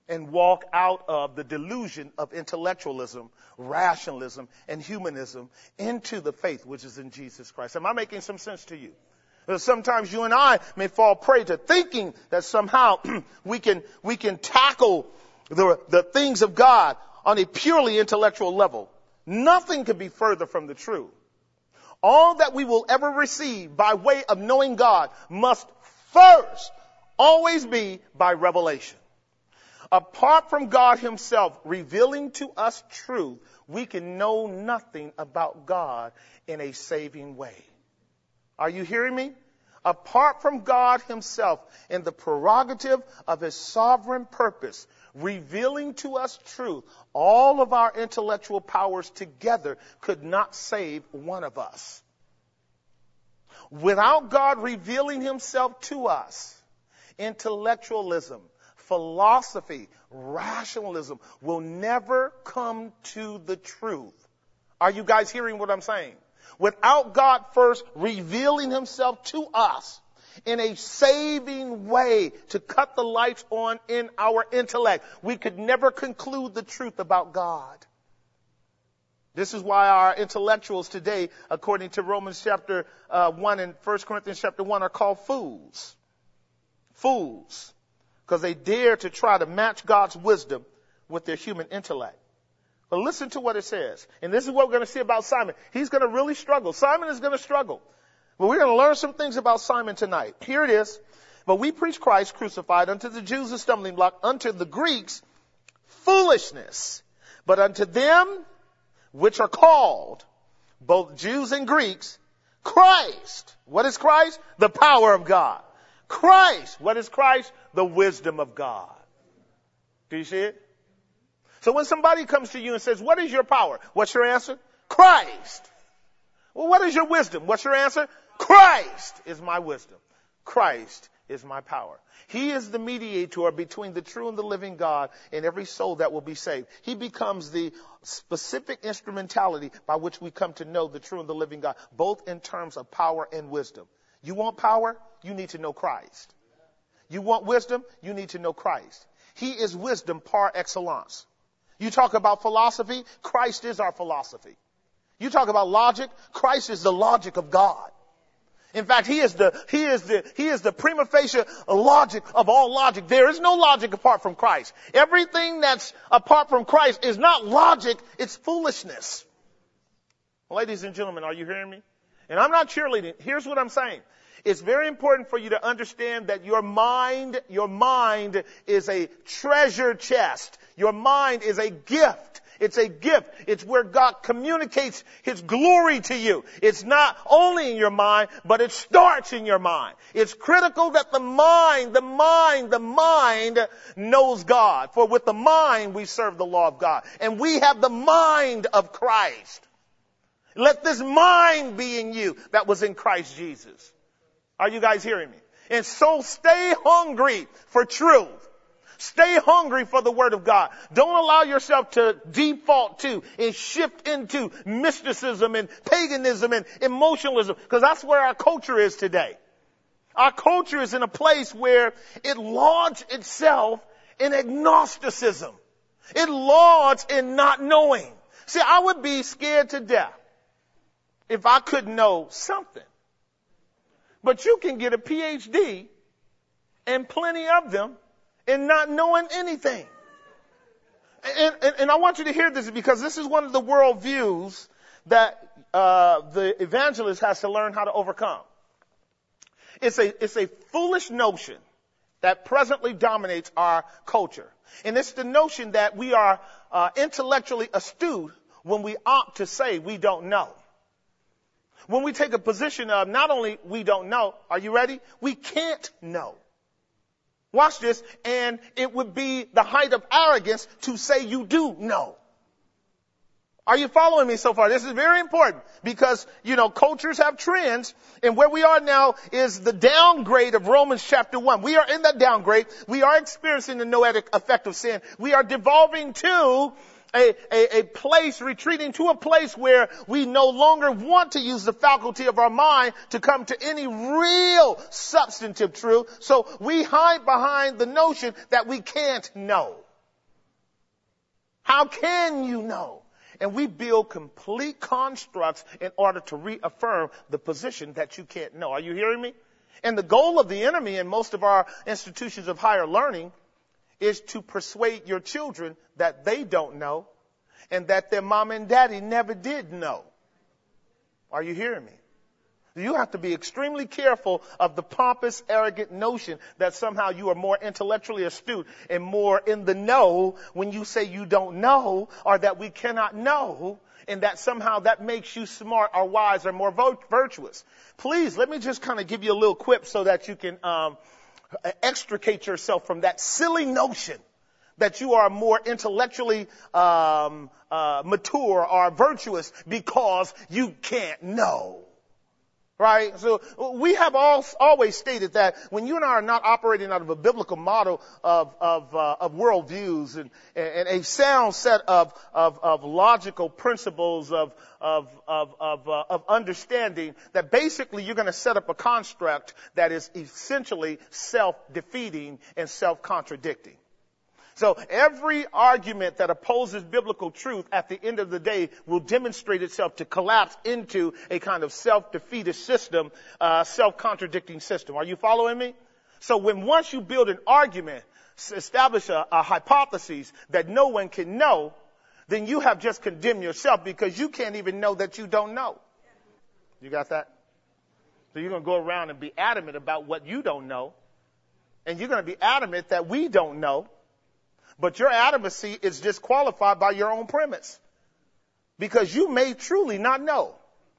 and walk out of the delusion of intellectualism, rationalism, and humanism into the faith which is in Jesus Christ. Am I making some sense to you? Sometimes you and I may fall prey to thinking that somehow we can we can tackle the, the things of God on a purely intellectual level. Nothing could be further from the truth. All that we will ever receive by way of knowing God must first always be by revelation. Apart from God himself revealing to us truth, we can know nothing about God in a saving way. Are you hearing me? Apart from God himself in the prerogative of his sovereign purpose, revealing to us truth, all of our intellectual powers together could not save one of us. Without God revealing himself to us, intellectualism, philosophy, rationalism will never come to the truth. Are you guys hearing what I'm saying? Without God first revealing himself to us in a saving way to cut the lights on in our intellect, we could never conclude the truth about God. This is why our intellectuals today, according to Romans chapter uh, one and First Corinthians chapter one, are called fools. Fools. Because they dare to try to match God's wisdom with their human intellect. But listen to what it says. And this is what we're going to see about Simon. He's going to really struggle. Simon is going to struggle. But we're going to learn some things about Simon tonight. Here it is. But we preach Christ crucified, unto the Jews a stumbling block, unto the Greeks foolishness. But unto them which are called, both Jews and Greeks, Christ. What is Christ? The power of God. Christ. What is Christ? The wisdom of God. Do you see it? So when somebody comes to you and says, what is your power? What's your answer? Christ. Well, what is your wisdom? What's your answer? Christ is my wisdom. Christ is my power. He is the mediator between the true and the living God and every soul that will be saved. He becomes the specific instrumentality by which we come to know the true and the living God, both in terms of power and wisdom. You want power? You need to know Christ. You want wisdom? You need to know Christ. He is wisdom par excellence. You talk about philosophy, Christ is our philosophy. You talk about logic, Christ is the logic of God. In fact, he is the, he is the, he is the prima facie logic of all logic. There is no logic apart from Christ. Everything that's apart from Christ is not logic, it's foolishness. Ladies and gentlemen, are you hearing me? And I'm not cheerleading. Here's what I'm saying. It's very important for you to understand that your mind, your mind is a treasure chest. Your mind is a gift. It's a gift. It's where God communicates his glory to you. It's not only in your mind, but it starts in your mind. It's critical that the mind, the mind, the mind knows God. For with the mind we serve the law of God. And we have the mind of Christ. Let this mind be in you that was in Christ Jesus. Are you guys hearing me? And so stay hungry for truth. Stay hungry for the word of God. Don't allow yourself to default to and shift into mysticism and paganism and emotionalism, because that's where our culture is today. Our culture is in a place where it lauds itself in agnosticism. It lauds in not knowing. See, I would be scared to death if I could know something. But you can get a P H D and plenty of them and not knowing anything. And, and, and I want you to hear this, because this is one of the worldviews that uh, the evangelist has to learn how to overcome. It's a, it's a foolish notion that presently dominates our culture. And it's the notion that we are uh, intellectually astute when we opt to say we don't know. When we take a position of not only we don't know, are you ready? We can't know. Watch this, and it would be the height of arrogance to say you do know. Are you following me so far? This is very important because, you know, cultures have trends, and where we are now is the downgrade of Romans chapter one. We are in that downgrade. We are experiencing the noetic effect of sin. We are devolving to A, a, a place, retreating to a place where we no longer want to use the faculty of our mind to come to any real substantive truth. So we hide behind the notion that we can't know. How can you know? And we build complete constructs in order to reaffirm the position that you can't know. Are you hearing me? And the goal of the enemy in most of our institutions of higher learning is to persuade your children that they don't know and that their mom and daddy never did know. Are you hearing me? You have to be extremely careful of the pompous, arrogant notion that somehow you are more intellectually astute and more in the know when you say you don't know, or that we cannot know, and that somehow that makes you smart or wise or more virtuous. Please, let me just kind of give you a little quip so that you can um, extricate yourself from that silly notion that you are more intellectually um, uh, mature or virtuous because you can't know. Right? So we have all, always stated that when you and I are not operating out of a biblical model of, of, uh, of worldviews and, and a sound set of, of, of logical principles of, of, of, of, uh, of understanding, that basically you're going to set up a construct that is essentially self-defeating and self-contradicting. So every argument that opposes biblical truth at the end of the day will demonstrate itself to collapse into a kind of self-defeatist system, uh, self-contradicting system. Are you following me? So when once you build an argument, establish a, a hypothesis that no one can know, then you have just condemned yourself because you can't even know that you don't know. You got that? So you're going to go around and be adamant about what you don't know. And you're going to be adamant that we don't know. But your adamancy is disqualified by your own premise, because you may truly not know.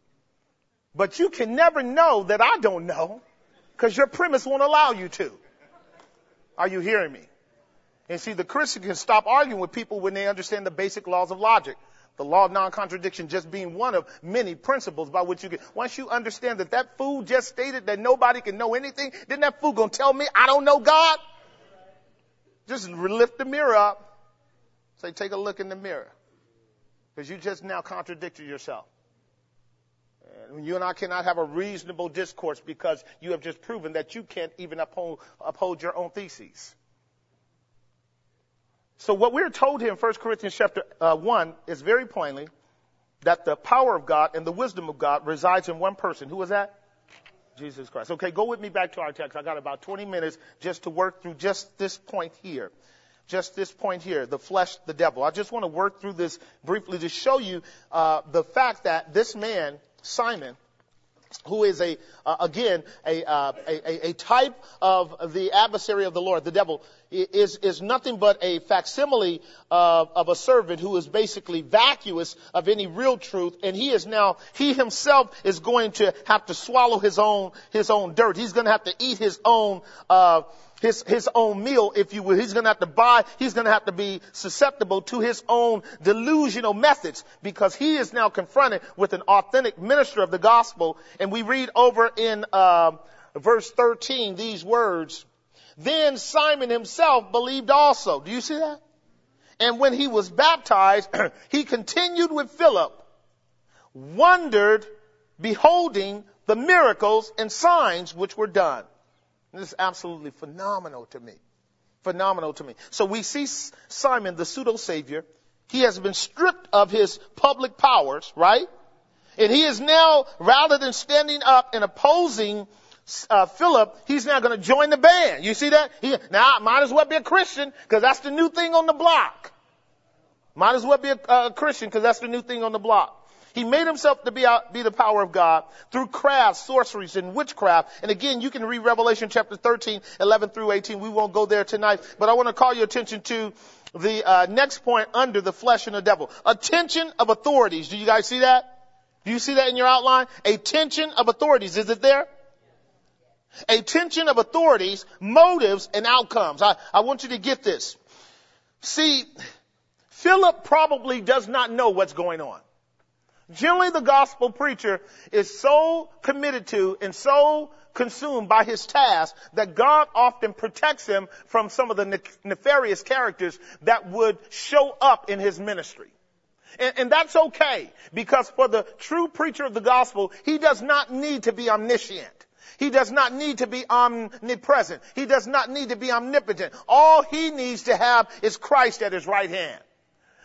But you can never know that I don't know, because your premise won't allow you to. Are you hearing me? And see, the Christian can stop arguing with people when they understand the basic laws of logic. The law of non-contradiction just being one of many principles by which you get. Once you understand that that fool just stated that nobody can know anything, then that fool gonna tell me I don't know God? Just lift the mirror up. Say, take a look in the mirror. Because you just now contradicted yourself. And you and I cannot have a reasonable discourse because you have just proven that you can't even uphold, uphold your own theses. So what we're told here in First Corinthians chapter uh, one is very plainly that the power of God and the wisdom of God resides in one person. Who is that? Jesus Christ. Okay, go with me back to our text. I got about twenty minutes just to work through just this point here. Just this point here, the flesh, the devil. I just want to work through this briefly to show you uh, the fact that this man, Simon, who is a, uh, again, a, uh, a, a type of the adversary of the Lord, the devil, is, is nothing but a facsimile of, of a servant who is basically vacuous of any real truth. And he is now, he himself is going to have to swallow his own, his own dirt. He's going to have to eat his own, uh, his, his own meal, if you will. He's going to have to buy, he's going to have to be susceptible to his own delusional methods, because he is now confronted with an authentic minister of the gospel. And we read over in, uh, verse thirteen, these words, "Then Simon himself believed also." Do you see that? "And when he was baptized, he continued with Philip, wondered, beholding the miracles and signs which were done." This is absolutely phenomenal to me. Phenomenal to me. So we see Simon, the pseudo-savior. He has been stripped of his public powers, right? And he is now, rather than standing up and opposing Uh, Philip, he's now going to join the band. You see that? He, now, might as well be a Christian, because that's the new thing on the block. Might as well be a, a Christian, because that's the new thing on the block. He made himself to be, out, be the power of God through craft, sorceries, and witchcraft. And again, you can read Revelation chapter thirteen, eleven through eighteen. We won't go there tonight. But I want to call your attention to the uh, next point under the flesh and the devil. Attention of authorities. Do you guys see that? Do you see that in your outline? A tension of authorities. Is it there? A tension of authorities, motives, and outcomes. I, I want you to get this. See, Philip probably does not know what's going on. Generally, the gospel preacher is so committed to and so consumed by his task that God often protects him from some of the ne- nefarious characters that would show up in his ministry. And, and that's okay, because for the true preacher of the gospel, he does not need to be omniscient. He does not need to be omnipresent. He does not need to be omnipotent. All he needs to have is Christ at his right hand.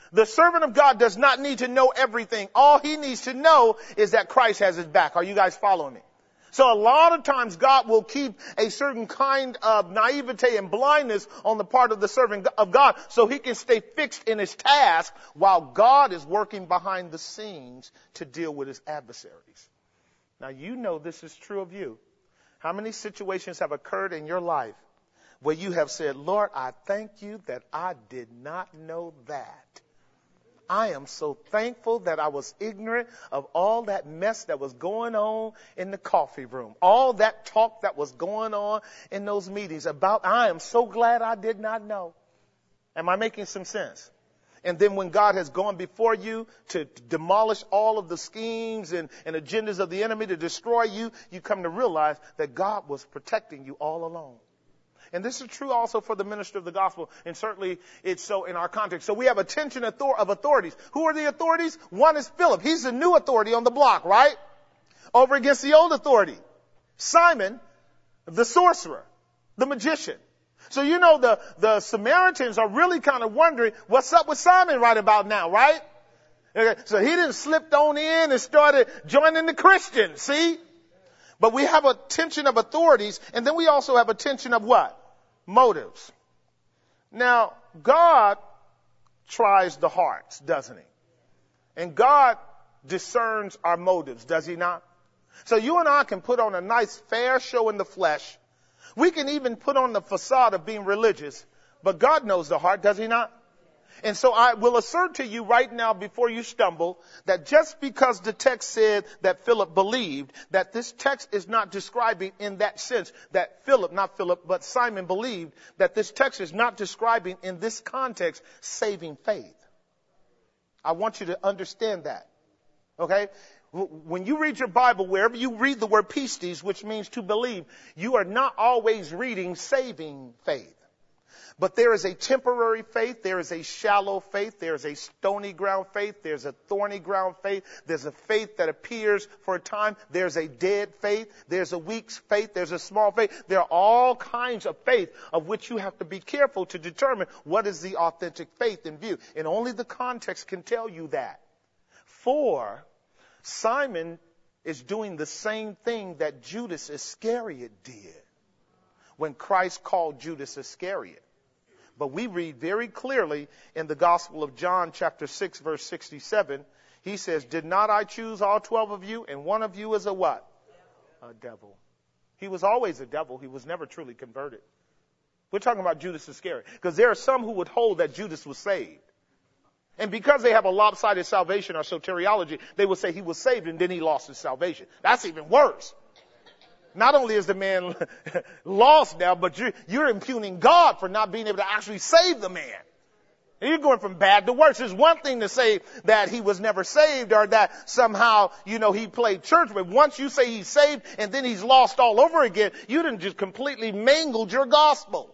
The servant of God does not need to know everything. All he needs to know is that Christ has his back. Are you guys following me? So a lot of times God will keep a certain kind of naivete and blindness on the part of the servant of God so he can stay fixed in his task while God is working behind the scenes to deal with his adversaries. Now, you know this is true of you. How many situations have occurred in your life where you have said, Lord, I thank you that I did not know that. I am so thankful that I was ignorant of all that mess that was going on in the coffee room, all that talk that was going on in those meetings about, I am so glad I did not know. Am I making some sense? And then when God has gone before you to demolish all of the schemes and, and agendas of the enemy to destroy you, you come to realize that God was protecting you all along. And this is true also for the minister of the gospel, and certainly it's so in our context. So we have a tension of authorities. Who are the authorities? One is Philip. He's the new authority on the block, right? Over against the old authority. Simon, the sorcerer, the magician. So you know the, the Samaritans are really kind of wondering what's up with Simon right about now, right? Okay, so he didn't slip on in and started joining the Christians, see? But we have a tension of authorities, and then we also have a tension of what? Motives. Now, God tries the hearts, doesn't he? And God discerns our motives, does he not? So you and I can put on a nice fair show in the flesh. We can even put on the facade of being religious, but God knows the heart, does he not? And so I will assert to you right now before you stumble that just because the text said that Philip believed, that this text is not describing in that sense that Philip, not Philip, but Simon believed, that this text is not describing in this context saving faith. I want you to understand that. Okay? When you read your Bible, wherever you read the word pistis, which means to believe, you are not always reading saving faith. But there is a temporary faith, there is a shallow faith, there is a stony ground faith, there's a thorny ground faith, there's a faith that appears for a time, there's a dead faith, there's a weak faith, there's a small faith. There are all kinds of faith of which you have to be careful to determine what is the authentic faith in view. And only the context can tell you that. For Simon is doing the same thing that Judas Iscariot did when Christ called Judas Iscariot. But we read very clearly in the Gospel of John, chapter six, verse sixty-seven, he says, did not I choose all twelve of you, and one of you is a what? A devil. He was always a devil. He was never truly converted. We're talking about Judas Iscariot, because there are some who would hold that Judas was saved. And because they have a lopsided salvation or soteriology, they will say he was saved and then he lost his salvation. That's even worse. Not only is the man lost now, but you're, you're impugning God for not being able to actually save the man. And you're going from bad to worse. It's one thing to say that he was never saved or that somehow, you know, he played church. But once you say he's saved and then he's lost all over again, you done just completely mangled your gospel.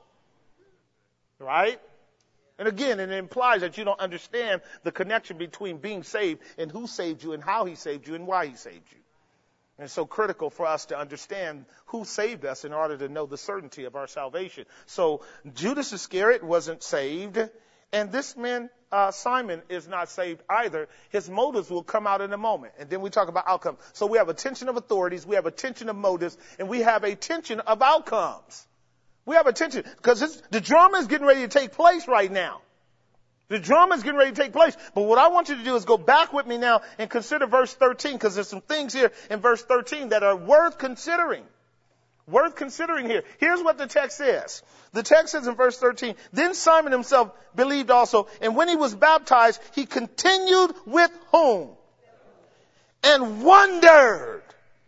Right? And again, it implies that you don't understand the connection between being saved and who saved you and how he saved you and why he saved you. And it's so critical for us to understand who saved us in order to know the certainty of our salvation. So Judas Iscariot wasn't saved, and this man, uh, Simon, is not saved either. His motives will come out in a moment, and then we talk about outcomes. So we have a tension of authorities, we have a tension of motives, and we have a tension of outcomes. We have a tension, because the drama is getting ready to take place right now. The drama is getting ready to take place. But what I want you to do is go back with me now and consider verse thirteen, because there's some things here in verse thirteen that are worth considering. Worth considering here. Here's what the text says. The text says in verse thirteen, then Simon himself believed also, and when he was baptized, he continued with whom? And wondered,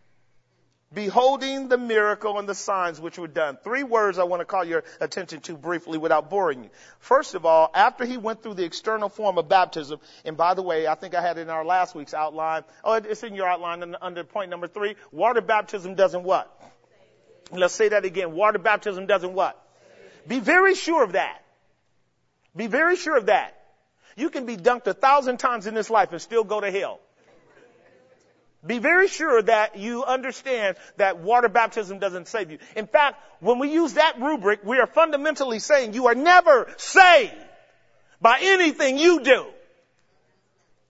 beholding the miracle and the signs which were done. Three words I want to call your attention to briefly without boring you. First of all, after he went through the external form of baptism, and by the way, I think I had it in our last week's outline. Oh, it's in your outline under point number three. Water baptism doesn't what? Let's say that again. Water baptism doesn't what? Be very sure of that. Be very sure of that. You can be dunked a thousand times in this life and still go to hell. Be very sure that you understand that water baptism doesn't save you. In fact, when we use that rubric, we are fundamentally saying you are never saved by anything you do.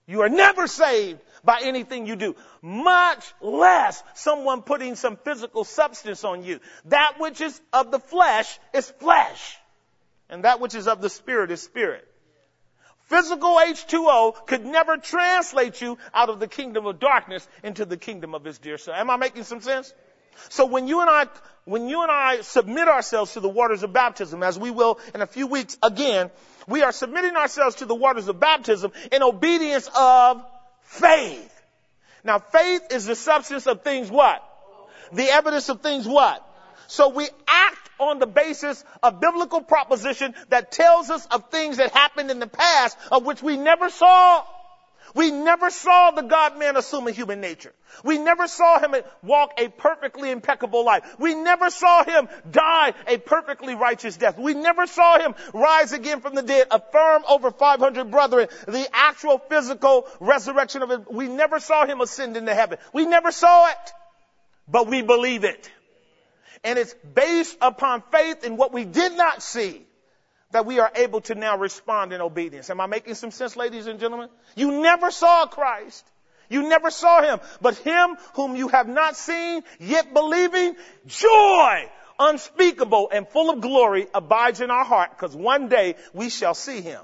You are never saved by anything you do, much less someone putting some physical substance on you. That which is of the flesh is flesh, and that which is of the spirit is spirit. Physical H two O could never translate you out of the kingdom of darkness into the kingdom of his dear son. Am I making some sense? So when you and I, when you and I submit ourselves to the waters of baptism, as we will in a few weeks again, we are submitting ourselves to the waters of baptism in obedience of faith. Now, faith is the substance of things what? The evidence of things what? So we act on the basis of biblical proposition that tells us of things that happened in the past of which we never saw. We never saw the God-man assume a human nature. We never saw him walk a perfectly impeccable life. We never saw him die a perfectly righteous death. We never saw him rise again from the dead, affirm over five hundred brethren, the actual physical resurrection of it. We never saw him ascend into heaven. We never saw it, but we believe it. And it's based upon faith in what we did not see that we are able to now respond in obedience. Am I making some sense, ladies and gentlemen? You never saw Christ. You never saw him. But him whom you have not seen, yet believing, joy unspeakable and full of glory abides in our heart, because one day we shall see him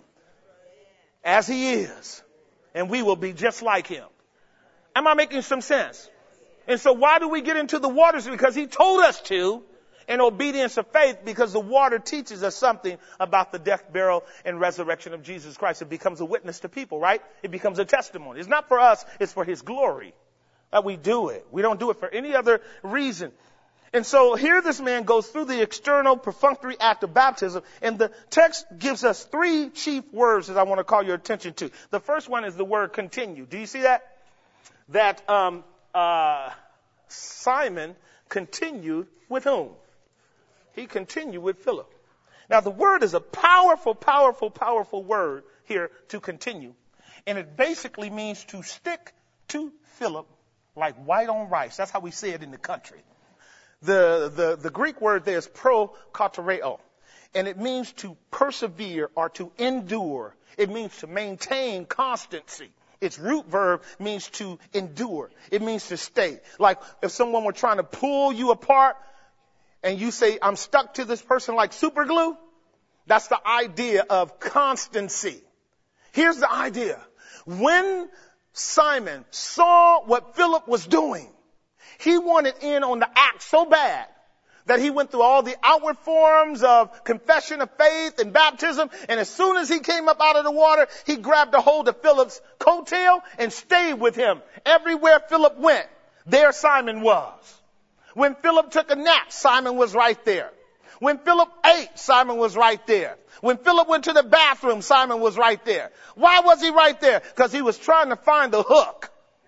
as he is, and we will be just like him. Am I making some sense? And so why do we get into the waters? Because he told us to. In obedience of faith, because the water teaches us something about the death, burial, and resurrection of Jesus Christ. It becomes a witness to people, right? It becomes a testimony. It's not for us, it's for his glory that we do it. We don't do it for any other reason. And so here this man goes through the external perfunctory act of baptism, and the text gives us three chief words that I want to call your attention to. The first one is the word continue. Do you see that? That um, uh, Simon continued with whom? He continued with Philip. Now, the word is a powerful, powerful, powerful word here, to continue. And it basically means to stick to Philip like white on rice. That's how we say it in the country. The, the, the Greek word there is prokatereo. And it means to persevere or to endure. It means to maintain constancy. Its root verb means to endure. It means to stay. Like if someone were trying to pull you apart, and you say, I'm stuck to this person like super glue, that's the idea of constancy. Here's the idea. When Simon saw what Philip was doing, he wanted in on the act so bad that he went through all the outward forms of confession of faith and baptism. And as soon as he came up out of the water, he grabbed a hold of Philip's coattail and stayed with him. Everywhere Philip went, there Simon was. When Philip took a nap, Simon was right there. When Philip ate, Simon was right there. When Philip went to the bathroom, Simon was right there. Why was he right there? Because he was trying to find the hook.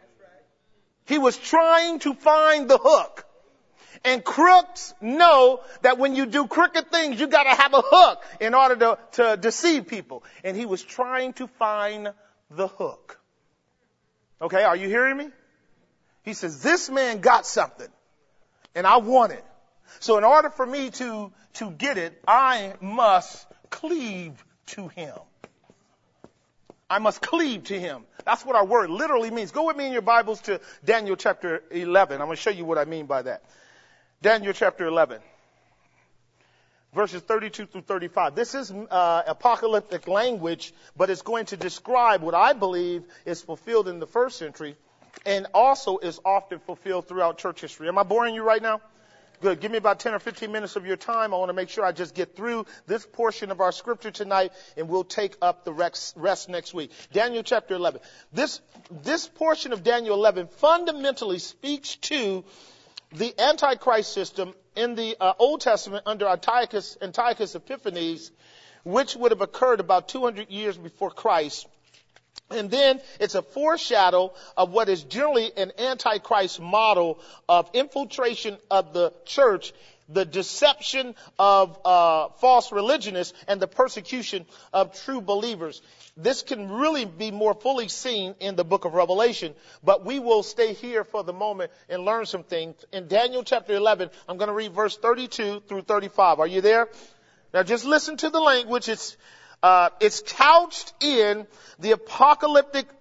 He was trying to find the hook. And crooks know that when you do crooked things, you got to have a hook in order to, to deceive people. And he was trying to find the hook. Okay, are you hearing me? He says, this man got something. And I want it. So in order for me to, to get it, I must cleave to him. I must cleave to him. That's what our word literally means. Go with me in your Bibles to Daniel chapter eleven. I'm going to show you what I mean by that. Daniel chapter eleven, verses thirty-two through thirty-five. This is uh, apocalyptic language, but it's going to describe what I believe is fulfilled in the first century and also is often fulfilled throughout church history. Am I boring you right now? Good. Give me about ten or fifteen minutes of your time. I want to make sure I just get through this portion of our scripture tonight, and we'll take up the rest next week. Daniel chapter eleven. This, this portion of Daniel eleven fundamentally speaks to the Antichrist system in the uh, Old Testament under Antiochus, Antiochus Epiphanes, which would have occurred about two hundred years before Christ. And then it's a foreshadow of what is generally an Antichrist model of infiltration of the church, the deception of uh, false religionists, and the persecution of true believers. This can really be more fully seen in the book of Revelation, but we will stay here for the moment and learn some things. In Daniel chapter eleven, I'm going to read verse thirty-two through thirty-five. Are you there? Now just listen to the language. It's Uh, it's couched in the apocalyptic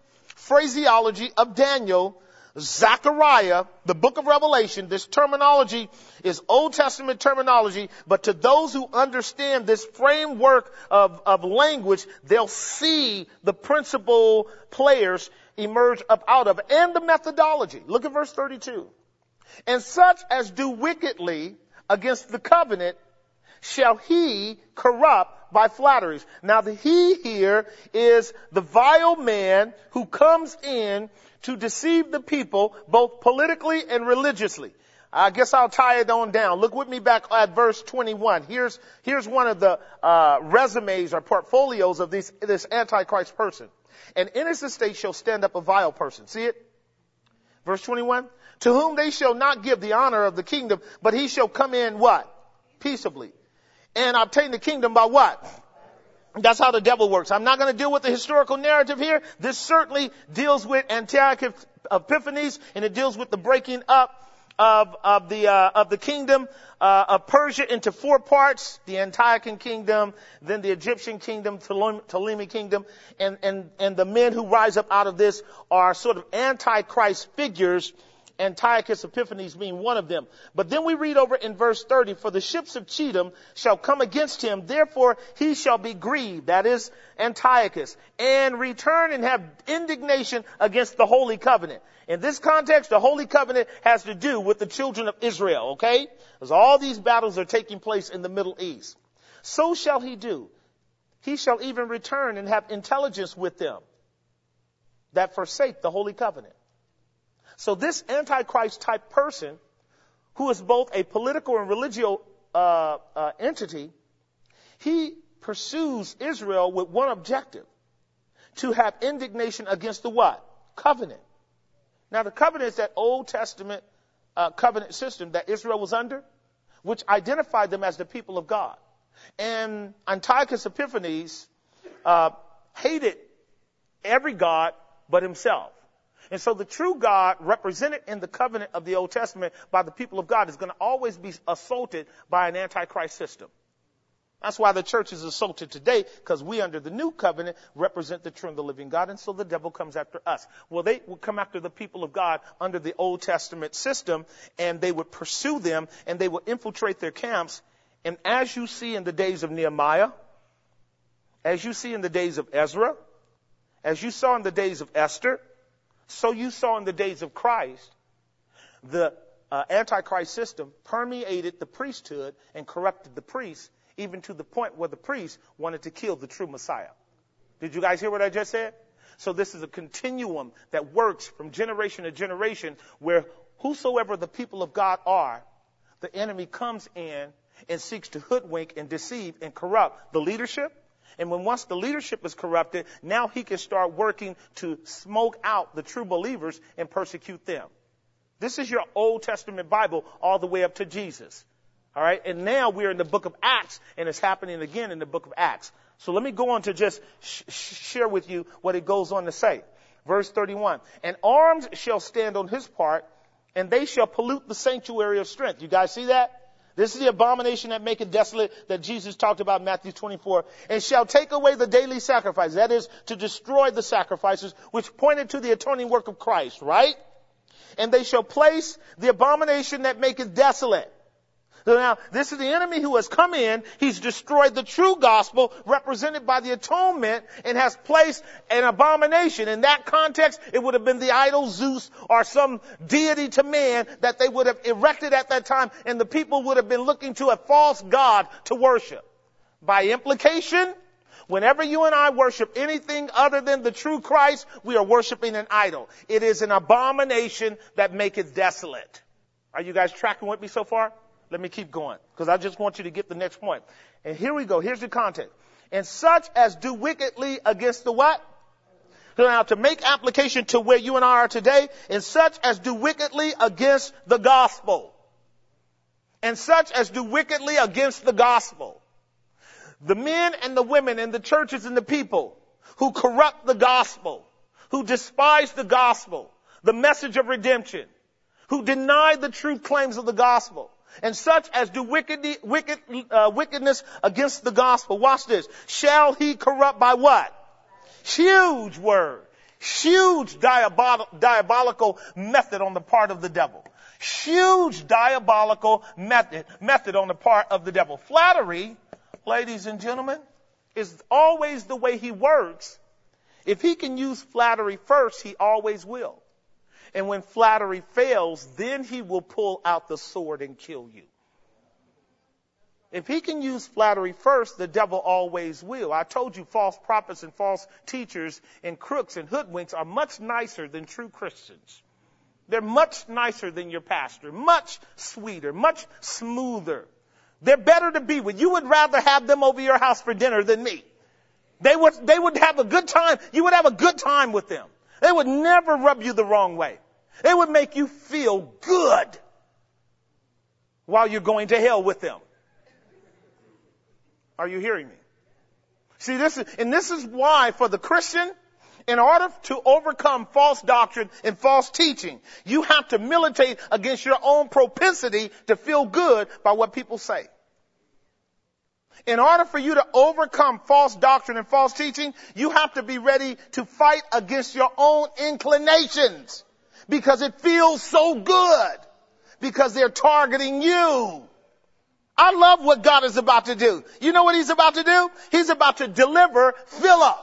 phraseology of Daniel, Zechariah, the book of Revelation. This terminology is Old Testament terminology, but to those who understand this framework of, of language, they'll see the principal players emerge up out of it, and the methodology. Look at verse thirty-two. And such as do wickedly against the covenant shall he corrupt by flatteries. Now the he here is the vile man who comes in to deceive the people, both politically and religiously. I guess I'll tie it on down. Look with me back at verse twenty-one. Here's, here's one of the uh, resumes or portfolios of this, this Antichrist person. And in his estate shall stand up a vile person. See it? Verse twenty-one. To whom they shall not give the honor of the kingdom, but he shall come in what? Peaceably. And obtain the kingdom by what? That's how the devil works. I'm not going to deal with the historical narrative here. This certainly deals with Antiochus Epiphanes, and it deals with the breaking up of, of the, uh, of the kingdom, uh, of Persia into four parts: the Antiochian kingdom, then the Egyptian kingdom, Ptolemy kingdom, and, and, and the men who rise up out of this are sort of Antichrist figures, Antiochus Epiphanes being one of them. But then we read over in verse thirty, for the ships of Chittim shall come against him, therefore he shall be grieved, that is Antiochus, and return and have indignation against the Holy Covenant. In this context, the Holy Covenant has to do with the children of Israel, okay? Because all these battles are taking place in the Middle East. So shall he do. He shall even return and have intelligence with them that forsake the Holy Covenant. So this Antichrist type person, who is both a political and religious uh, uh, entity, he pursues Israel with one objective: to have indignation against the what? Covenant. Now the covenant is that Old Testament uh, covenant system that Israel was under, which identified them as the people of God. And Antiochus Epiphanes uh, hated every god but himself. And so the true God, represented in the covenant of the Old Testament by the people of God, is going to always be assaulted by an Antichrist system. That's why the church is assaulted today, because we under the new covenant represent the true and the living God, and so the devil comes after us. Well, they would come after the people of God under the Old Testament system, and they would pursue them, and they would infiltrate their camps. And as you see in the days of Nehemiah, as you see in the days of Ezra, as you saw in the days of Esther, so you saw in the days of Christ, the uh, Antichrist system permeated the priesthood and corrupted the priests, even to the point where the priests wanted to kill the true Messiah. Did you guys hear what I just said? So this is a continuum that works from generation to generation, where whosoever the people of God are, the enemy comes in and seeks to hoodwink and deceive and corrupt the leadership. And when once the leadership is corrupted, now he can start working to smoke out the true believers and persecute them. This is your Old Testament Bible all the way up to Jesus. All right. And now we're in the book of Acts, and it's happening again in the book of Acts. So let me go on to just sh- share with you what it goes on to say. Verse thirty-one. And arms shall stand on his part, and they shall pollute the sanctuary of strength. You guys see that? This is the abomination that maketh desolate that Jesus talked about in Matthew twenty-four. And shall take away the daily sacrifice. That is, to destroy the sacrifices, which pointed to the atoning work of Christ, right? And they shall place the abomination that maketh desolate. So now, this is the enemy who has come in. He's destroyed the true gospel, represented by the atonement, and has placed an abomination. In that context, it would have been the idol Zeus or some deity to man that they would have erected at that time, and the people would have been looking to a false god to worship. By implication, whenever you and I worship anything other than the true Christ, we are worshiping an idol. It is an abomination that maketh desolate. Are you guys tracking with me so far? Let me keep going, because I just want you to get the next point. And here we go. Here's the context. And such as do wickedly against the what? So now, to make application to where you and I are today, and such as do wickedly against the gospel. And such as do wickedly against the gospel. The men and the women and the churches and the people who corrupt the gospel, who despise the gospel, the message of redemption, who deny the true claims of the gospel, and such as do wicked, wicked, uh, wickedness against the gospel. Watch this. Shall he corrupt by what? Huge word. Huge diabol- diabolical method on the part of the devil. Huge diabolical method, method on the part of the devil. Flattery, ladies and gentlemen, is always the way he works. If he can use flattery first, he always will. And when flattery fails, then he will pull out the sword and kill you. If he can use flattery first, the devil always will. I told you false prophets and false teachers and crooks and hoodwinks are much nicer than true Christians. They're much nicer than your pastor, much sweeter, much smoother. They're better to be with. You would rather have them over your house for dinner than me. They would, they would have a good time. You would have a good time with them. They would never rub you the wrong way. They would make you feel good while you're going to hell with them. Are you hearing me? See, this is, and this is why for the Christian, in order to overcome false doctrine and false teaching, you have to militate against your own propensity to feel good by what people say. In order for you to overcome false doctrine and false teaching, you have to be ready to fight against your own inclinations because it feels so good because they're targeting you. I love what God is about to do. You know what he's about to do? He's about to deliver Philip.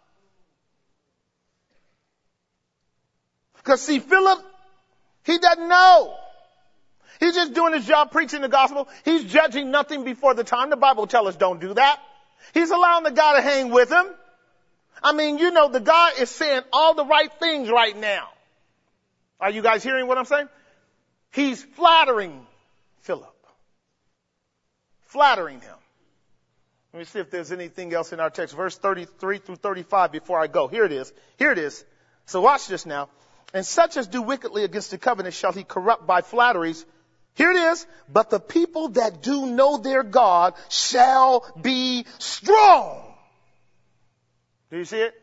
Because see, Philip, he doesn't know. He's just doing his job preaching the gospel. He's judging nothing before the time. The Bible tells us don't do that. He's allowing the guy to hang with him. I mean, you know, the guy is saying all the right things right now. Are you guys hearing what I'm saying? He's flattering Philip. Flattering him. Let me see if there's anything else in our text. Verse thirty-three through thirty-five before I go. Here it is. Here it is. So watch this now. And such as do wickedly against the covenant shall he corrupt by flatteries. Here it is. But the people that do know their God shall be strong. Do you see it?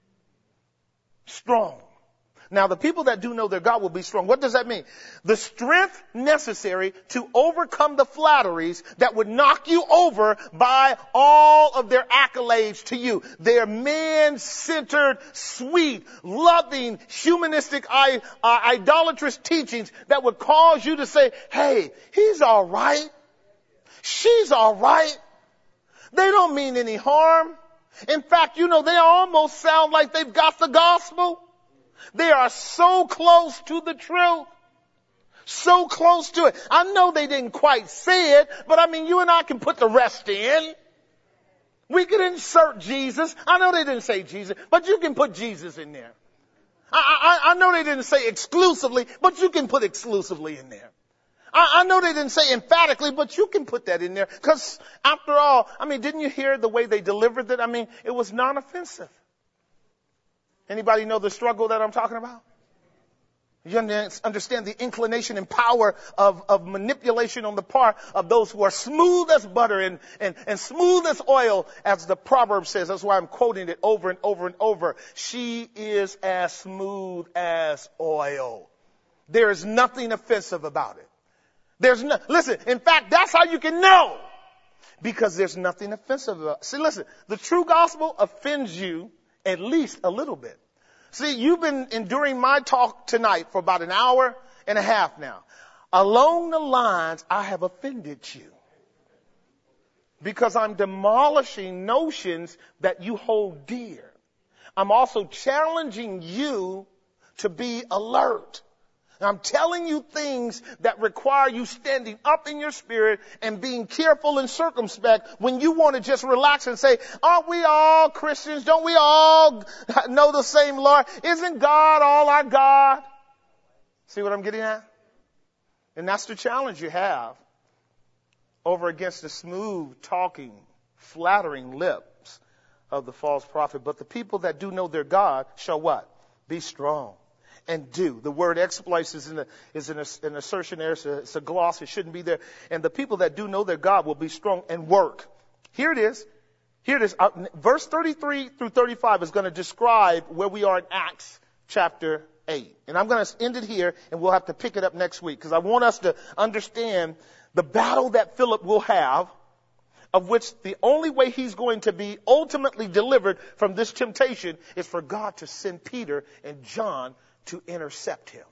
Strong. Now, the people that do know their God will be strong. What does that mean? The strength necessary to overcome the flatteries that would knock you over by all of their accolades to you. Their man-centered, sweet, loving, humanistic, uh, idolatrous teachings that would cause you to say, hey, he's all right. She's all right. They don't mean any harm. In fact, you know, they almost sound like they've got the gospel. They are so close to the truth. So close to it. I know they didn't quite say it, but I mean, you and I can put the rest in. We can insert Jesus. I know they didn't say Jesus, but you can put Jesus in there. I, I, I know they didn't say exclusively, but you can put exclusively in there. I, I know they didn't say emphatically, but you can put that in there. Because after all, I mean, didn't you hear the way they delivered it? I mean, it was non-offensive. Anybody know the struggle that I'm talking about? You understand the inclination and power of, of manipulation on the part of those who are smooth as butter and, and, and smooth as oil, as the proverb says. That's why I'm quoting it over and over and over. She is as smooth as oil. There is nothing offensive about it. There's no, listen, in fact, that's how you can know. Because there's nothing offensive about it. See, listen, the true gospel offends you at least a little bit. See, you've been enduring my talk tonight for about an hour and a half now. Along the lines, I have offended you. Because I'm demolishing notions that you hold dear. I'm also challenging you to be alert. I'm telling you things that require you standing up in your spirit and being careful and circumspect when you want to just relax and say, aren't we all Christians? Don't we all know the same Lord? Isn't God all our God? See what I'm getting at? And that's the challenge you have over against the smooth talking, flattering lips of the false prophet. But the people that do know their God shall what? Be strong. And do. The word exploits is, in a, is an, an assertion there. It's a, it's a gloss. It shouldn't be there. And the people that do know their God will be strong and work. Here it is. Here it is. Uh, verse thirty-three through thirty-five is going to describe where we are in Acts chapter eight. And I'm going to end it here, and we'll have to pick it up next week because I want us to understand the battle that Philip will have of which the only way he's going to be ultimately delivered from this temptation is for God to send Peter and John to intercept him.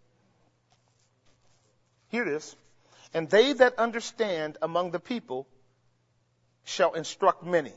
Here it is. And they that understand among the people shall instruct many.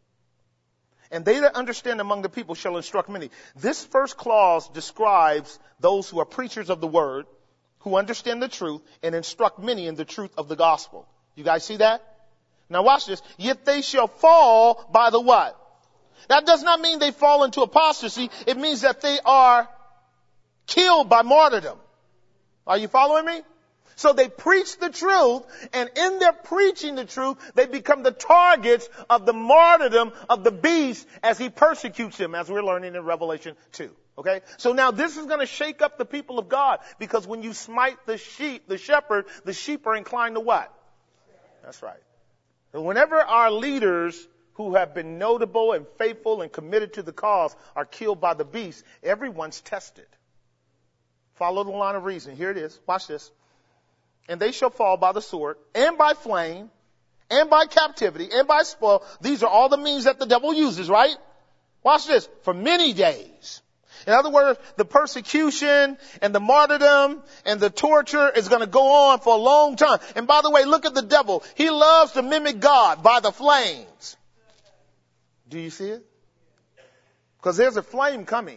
And they that understand among the people shall instruct many. This first clause describes those who are preachers of the word, who understand the truth and instruct many in the truth of the gospel. You guys see that? Now watch this. Yet they shall fall by the what? That does not mean they fall into apostasy. It means that they are killed by martyrdom. Are you following me? So they preach the truth, and in their preaching the truth, they become the targets of the martyrdom of the beast as he persecutes them, as we're learning in Revelation two. Okay? So now this is going to shake up the people of God, because when you smite the sheep, the shepherd, the sheep are inclined to what? That's right. And whenever our leaders who have been notable and faithful and committed to the cause are killed by the beast, everyone's tested. Follow the line of reason. Here it is. Watch this. And they shall fall by the sword, and by flame, and by captivity, and by spoil. These are all the means that the devil uses, right? Watch this. For many days. In other words, the persecution and the martyrdom and the torture is going to go on for a long time. And by the way, look at the devil. He loves to mimic God by the flames. Do you see it? Because there's a flame coming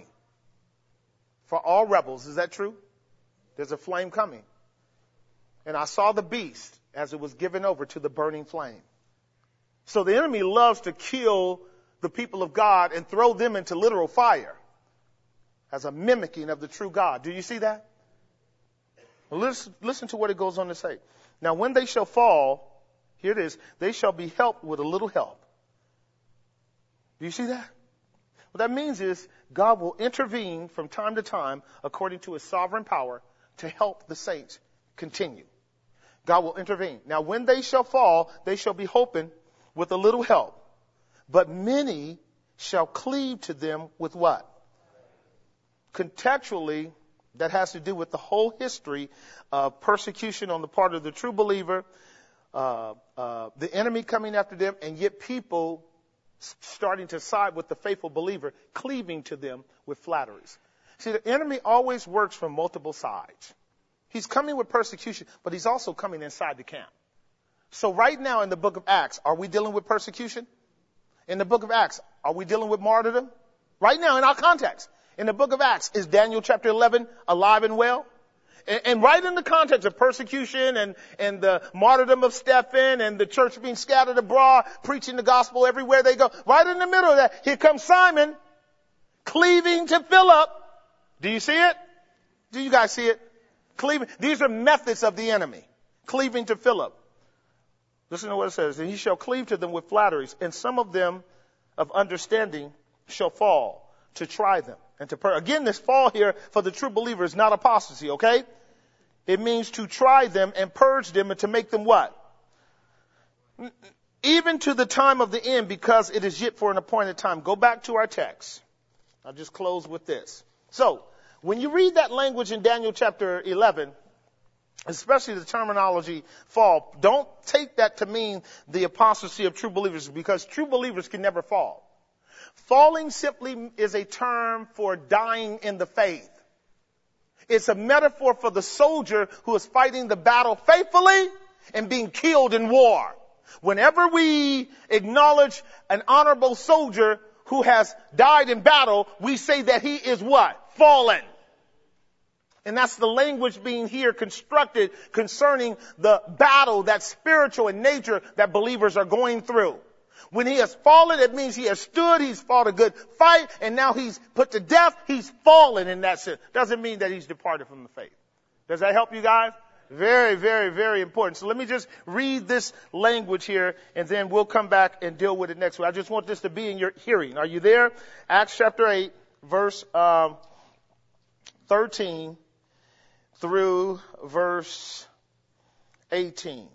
for all rebels. Is that true? There's a flame coming. And I saw the beast as it was given over to the burning flame. So the enemy loves to kill the people of God and throw them into literal fire as a mimicking of the true God. Do you see that? Well, listen, listen to what it goes on to say. Now, when they shall fall, here it is, they shall be helped with a little help. Do you see that? What that means is God will intervene from time to time according to his sovereign power to help the saints continue. God will intervene. Now, when they shall fall, they shall be hoping with a little help. But many shall cleave to them with what? Contextually, that has to do with the whole history of persecution on the part of the true believer, uh, uh, the enemy coming after them, and yet people starting to side with the faithful believer, cleaving to them with flatteries. See, the enemy always works from multiple sides. He's coming with persecution, but he's also coming inside the camp. So right now in the book of Acts, are we dealing with persecution? In the book of Acts, are we dealing with martyrdom? Right now in our context, in the book of Acts, is Daniel chapter eleven alive and well? And, and right in the context of persecution and, and the martyrdom of Stephen and the church being scattered abroad, preaching the gospel everywhere they go, right in the middle of that, here comes Simon, cleaving to Philip. Do you see it? Do you guys see it? Cleaving. These are methods of the enemy. Cleaving to Philip. Listen to what it says. And he shall cleave to them with flatteries, and some of them of understanding shall fall to try them. And to per- Again, this fall here for the true believer is not apostasy, okay? It means to try them and purge them and to make them what? Even to the time of the end, because it is yet for an appointed time. Go back to our text. I'll just close with this. So, when you read that language in Daniel chapter eleven, especially the terminology fall, don't take that to mean the apostasy of true believers, because true believers can never fall. Falling simply is a term for dying in the faith. It's a metaphor for the soldier who is fighting the battle faithfully and being killed in war. Whenever we acknowledge an honorable soldier who has died in battle, we say that he is what? Fallen. And that's the language being here constructed concerning the battle that's spiritual in nature that believers are going through. When he has fallen, it means he has stood, he's fought a good fight, and now he's put to death. He's fallen in that sense. Doesn't mean that he's departed from the faith. Does that help you guys? Very, very, very important. So let me just read this language here, and then we'll come back and deal with it next week. I just want this to be in your hearing. Are you there? Acts chapter eight, verse um, thirteen through verse eighteen.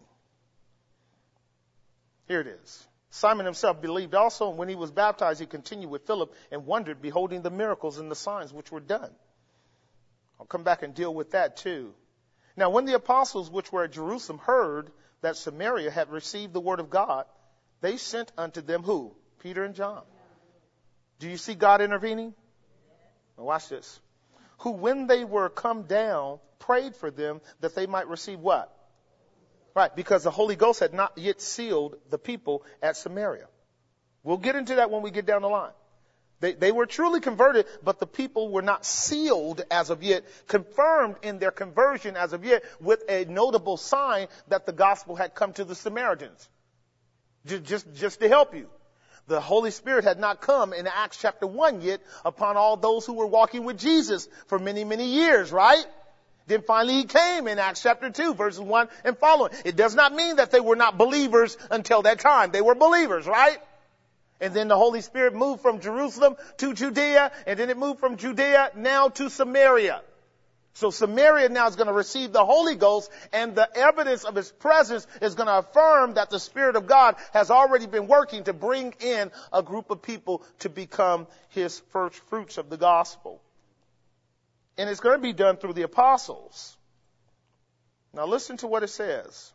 Here it is. Simon himself believed also, and when he was baptized, he continued with Philip and wondered, beholding the miracles and the signs which were done. I'll come back and deal with that too. Now, when the apostles which were at Jerusalem heard that Samaria had received the word of God, they sent unto them who? Peter and John. Do you see God intervening? Now watch this. Who, when they were come down, prayed for them that they might receive what? Right, because the Holy Ghost had not yet sealed the people at Samaria. We'll get into that when we get down the line. They, they were truly converted, but the people were not sealed as of yet, confirmed in their conversion as of yet, with a notable sign that the gospel had come to the Samaritans. Just, just, just to help you. The Holy Spirit had not come in Acts chapter one yet upon all those who were walking with Jesus for many, many years, right? Then finally he came in Acts chapter two, verses one and following. It does not mean that they were not believers until that time. They were believers, right? And then the Holy Spirit moved from Jerusalem to Judea, and then it moved from Judea now to Samaria. So Samaria now is going to receive the Holy Ghost, and the evidence of his presence is going to affirm that the Spirit of God has already been working to bring in a group of people to become his first fruits of the gospel. And it's going to be done through the apostles. Now listen to what it says.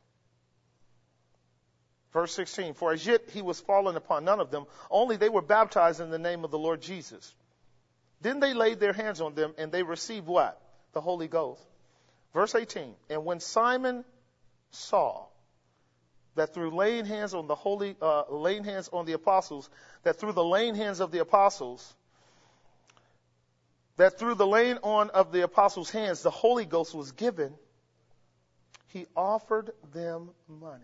Verse sixteen, for as yet he was fallen upon none of them, only they were baptized in the name of the Lord Jesus. Then they laid their hands on them, and they received what? The Holy Ghost. Verse eighteen, and when Simon saw that through laying hands on the holy, uh, laying hands on the apostles, that through the laying hands of the apostles, that through the laying on of the apostles' hands, the Holy Ghost was given, he offered them money.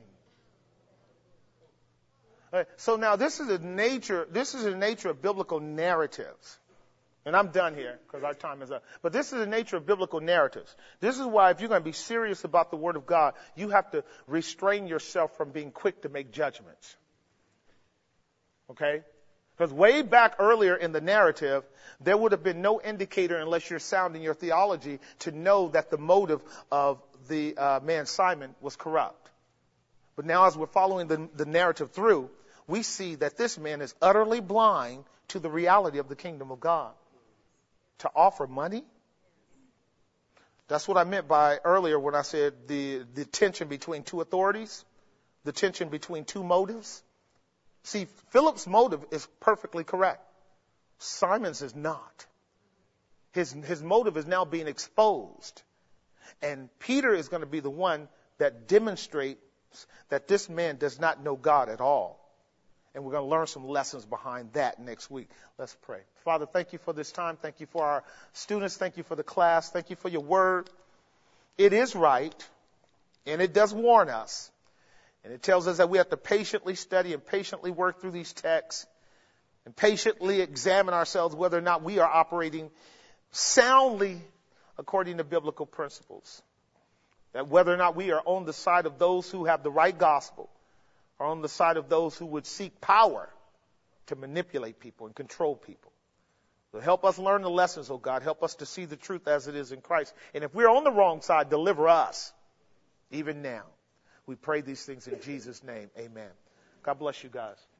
Right, so now this is the nature, this is the nature of biblical narratives. And I'm done here because our time is up. But this is the nature of biblical narratives. This is why if you're going to be serious about the Word of God, you have to restrain yourself from being quick to make judgments. Okay? Because way back earlier in the narrative, there would have been no indicator unless you're sound in your theology to know that the motive of the uh, man Simon was corrupt. But now as we're following the, the narrative through, we see that this man is utterly blind to the reality of the kingdom of God. To offer money? That's what I meant by earlier when I said the, the tension between two authorities, the tension between two motives. See, Philip's motive is perfectly correct. Simon's is not. His, his motive is now being exposed. And Peter is going to be the one that demonstrates that this man does not know God at all. And we're going to learn some lessons behind that next week. Let's pray. Father, thank you for this time. Thank you for our students. Thank you for the class. Thank you for your word. It is right, and it does warn us. And it tells us that we have to patiently study and patiently work through these texts and patiently examine ourselves whether or not we are operating soundly according to biblical principles. That whether or not we are on the side of those who have the right gospel, or on the side of those who would seek power to manipulate people and control people. So help us learn the lessons, oh God. Help us to see the truth as it is in Christ. And if we're on the wrong side, deliver us, even now. We pray these things in Jesus' name. Amen. God bless you guys.